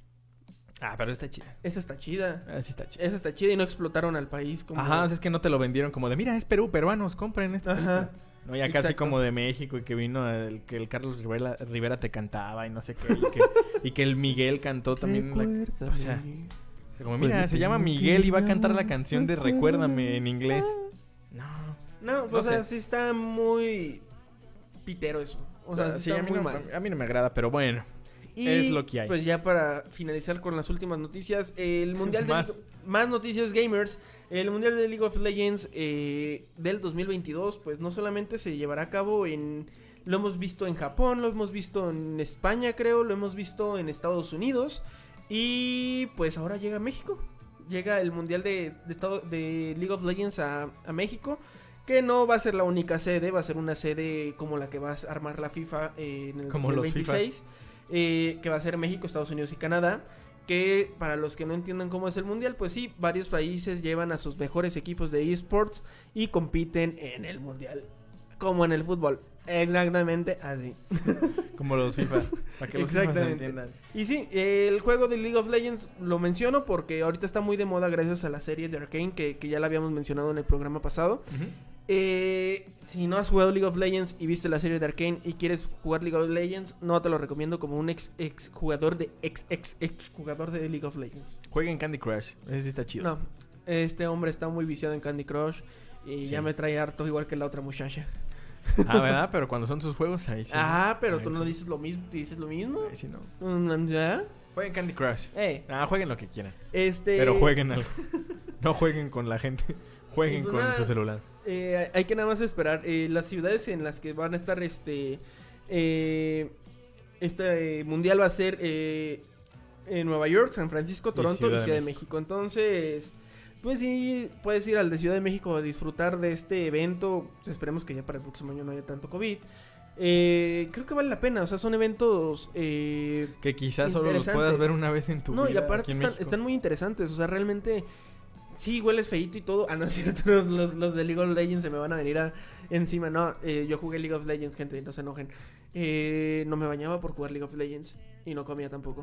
S2: Pero está chida.
S3: Esa está chida.
S2: Sí está chida.
S3: Esa está chida y no explotaron al país como...
S2: Ajá, o sea, es que no te lo vendieron como de, mira, es Perú, peruanos, compren esta
S3: Ajá.
S2: película. No, ya casi
S3: Exacto.
S2: como de México y que vino que el Carlos Rivera te cantaba y no sé qué. Y que el Miguel cantó también. O sea, como, mira, se llama Miguel y va a cantar la canción de Recuérdame en inglés. No.
S3: No,
S2: No
S3: o sea,
S2: sé.
S3: sí está muy pitero eso. O sea,
S2: Sí,
S3: está
S2: a mí,
S3: muy
S2: no,
S3: mal.
S2: a mí no me agrada, pero bueno.
S3: Y,
S2: es lo que hay.
S3: Pues ya para finalizar con las últimas noticias, el mundial de
S2: Más.
S3: noticias gamers, el mundial de League of Legends del 2022, pues no solamente se llevará a cabo lo hemos visto en Japón, lo hemos visto en España, creo, lo hemos visto en Estados Unidos y pues ahora llega a México. Llega el mundial de League of Legends a México. Que no va a ser la única sede, va a ser una sede como la que va a armar la FIFA en el
S2: Como los
S3: 2026. Que va a ser México, Estados Unidos y Canadá. Que para los que no entiendan cómo es el mundial, pues sí, varios países llevan a sus mejores equipos de eSports y compiten en el mundial. Como en el fútbol. Exactamente así.
S2: Como los FIFAs. Para que los FIFAs
S3: Exactamente.
S2: entiendan.
S3: Y sí, el juego de League of Legends lo menciono porque ahorita está muy de moda gracias a la serie de Arcane que ya la habíamos mencionado en el programa pasado. Si no has jugado League of Legends y viste la serie de Arcane y quieres jugar League of Legends, no te lo recomiendo como un ex jugador de ex jugador de League of Legends.
S2: Jueguen Candy Crush. Ese sí está chido.
S3: No, este hombre está muy viciado en Candy Crush y
S2: Sí.
S3: ya me trae harto igual que la otra muchacha.
S2: ¿Verdad? Pero cuando son sus juegos, ahí sí.
S3: Pero
S2: Ahí
S3: tú no
S2: sí.
S3: dices lo mismo, ¿te dices lo mismo?
S2: Ahí sí no.
S3: ¿Ya?
S2: Jueguen Candy Crush. Jueguen lo que quieran. Pero jueguen algo. No jueguen con la gente. Jueguen
S3: Pues
S2: con
S3: nada.
S2: su celular.
S3: Hay que nada más esperar. Las ciudades en las que van a estar este mundial va a ser en Nueva York, San Francisco, Toronto y Ciudad de México. Entonces, pues sí, puedes ir al de Ciudad de México a disfrutar de este evento. Esperemos que ya para el próximo año no haya tanto COVID. Creo que vale la pena. O sea, son eventos
S2: que quizás solo los
S3: interesantes.
S2: puedas ver una vez en tu vida.
S3: No, y aparte
S2: aquí en México.
S3: están muy interesantes. O sea, realmente Sí, hueles feíto y todo. Ah, no es cierto, los de League of Legends se me van a venir encima. No, yo jugué League of Legends, gente, no se enojen. No me bañaba por jugar League of Legends y no comía tampoco.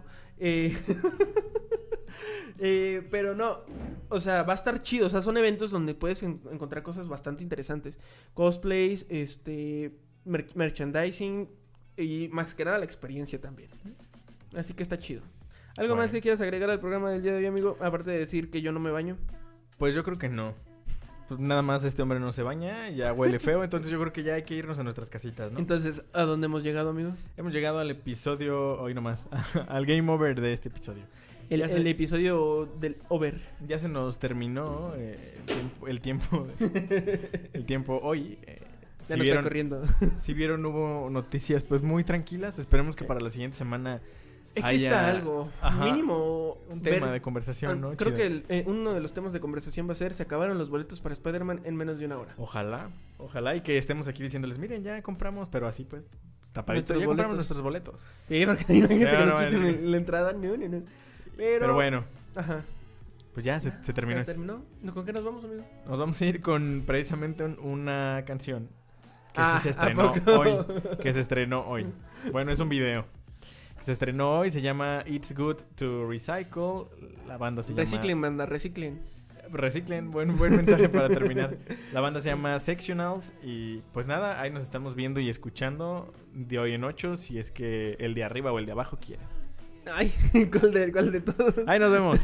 S3: Pero no, o sea, va a estar chido. O sea, son eventos donde puedes encontrar cosas bastante interesantes. Cosplays, merchandising y más que nada la experiencia también. Así que está chido. ¿Algo
S2: Bueno.
S3: más que quieras agregar al programa del día de hoy, amigo? Aparte de decir que yo no me baño.
S2: Pues yo creo que no. Pues nada más este hombre no se baña, ya huele feo, entonces yo creo que ya hay que irnos a nuestras casitas, ¿no?
S3: Entonces, ¿a dónde hemos llegado, amigo?
S2: Hemos llegado al episodio, hoy nomás, al game over de este episodio. Ya
S3: El
S2: se-
S3: episodio del over.
S2: Ya se nos terminó el tiempo hoy.
S3: Ya no está corriendo.
S2: Si vieron, hubo noticias pues muy tranquilas. Esperemos que para la siguiente semana
S3: Exista
S2: haya-
S3: algo.
S2: Ajá.
S3: Mínimo.
S2: un tema
S3: ver-
S2: de conversación, ¿no?
S3: Creo
S2: Chido.
S3: que uno de los temas de conversación va a ser: se acabaron los boletos para Spider-Man en menos de una hora.
S2: Ojalá y que estemos aquí diciéndoles, miren, ya compramos, pero así pues, tapadito,
S3: Nuestros
S2: ya compramos
S3: boletos.
S2: nuestros boletos.
S3: Sí, porque imagínate
S2: Ya,
S3: que nos
S2: no,
S3: quiten
S2: el-
S3: la entrada. No.
S2: Pero bueno,
S3: Ajá.
S2: pues ya se terminó
S3: ¿Ya
S2: esto.
S3: terminó? ¿No, ¿Con qué nos vamos, amigo?
S2: Nos vamos a ir con precisamente una canción que
S3: Ah,
S2: sí se
S3: ¿a
S2: estrenó
S3: poco?
S2: hoy. Que se estrenó hoy. Bueno, es un video. Que se estrenó hoy, se llama It's Good to Recycle. La banda se
S3: Reciclen, banda, reciclen.
S2: llama... Reciclen, buen mensaje para terminar. La banda se llama Sectionals. Y pues nada, ahí nos estamos viendo y escuchando de hoy en 8, si es que el de arriba o el de abajo quiere.
S3: Ay, ¿cuál de todos?
S2: Ahí nos vemos.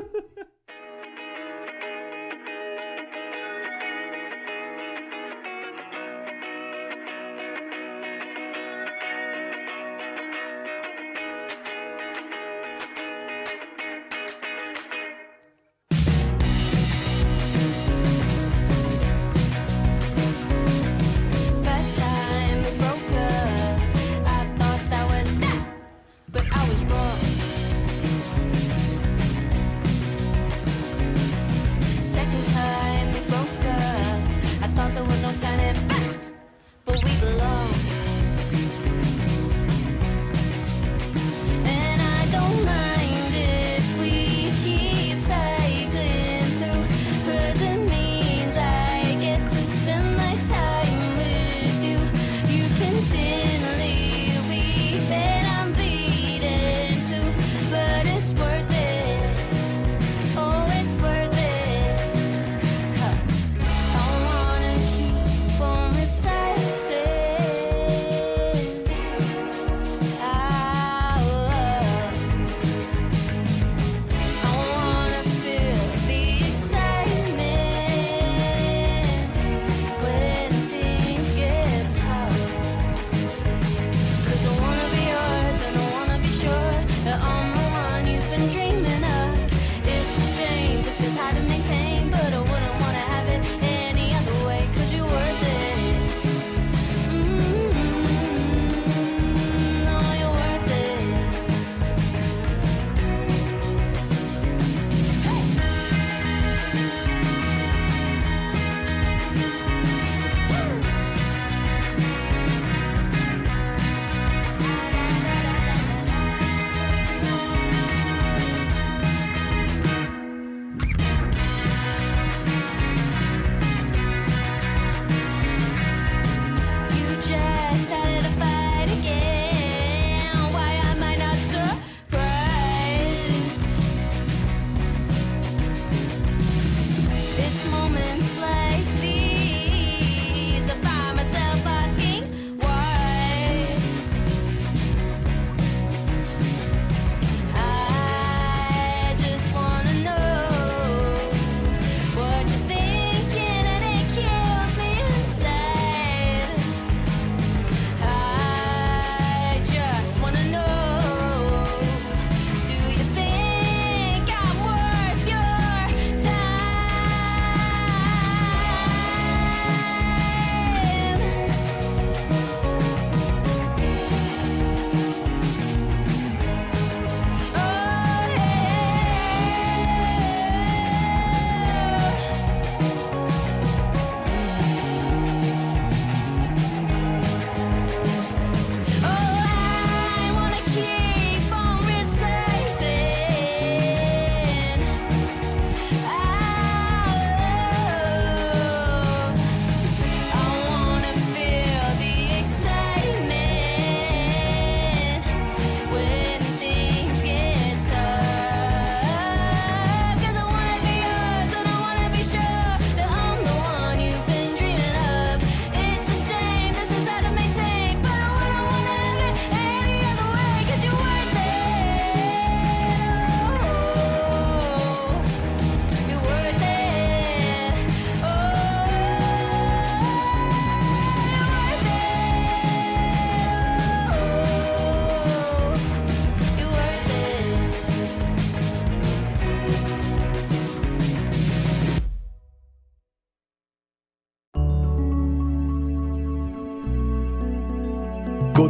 S5: First time we broke up, I thought that was that, but I was wrong.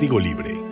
S1: Código Libre.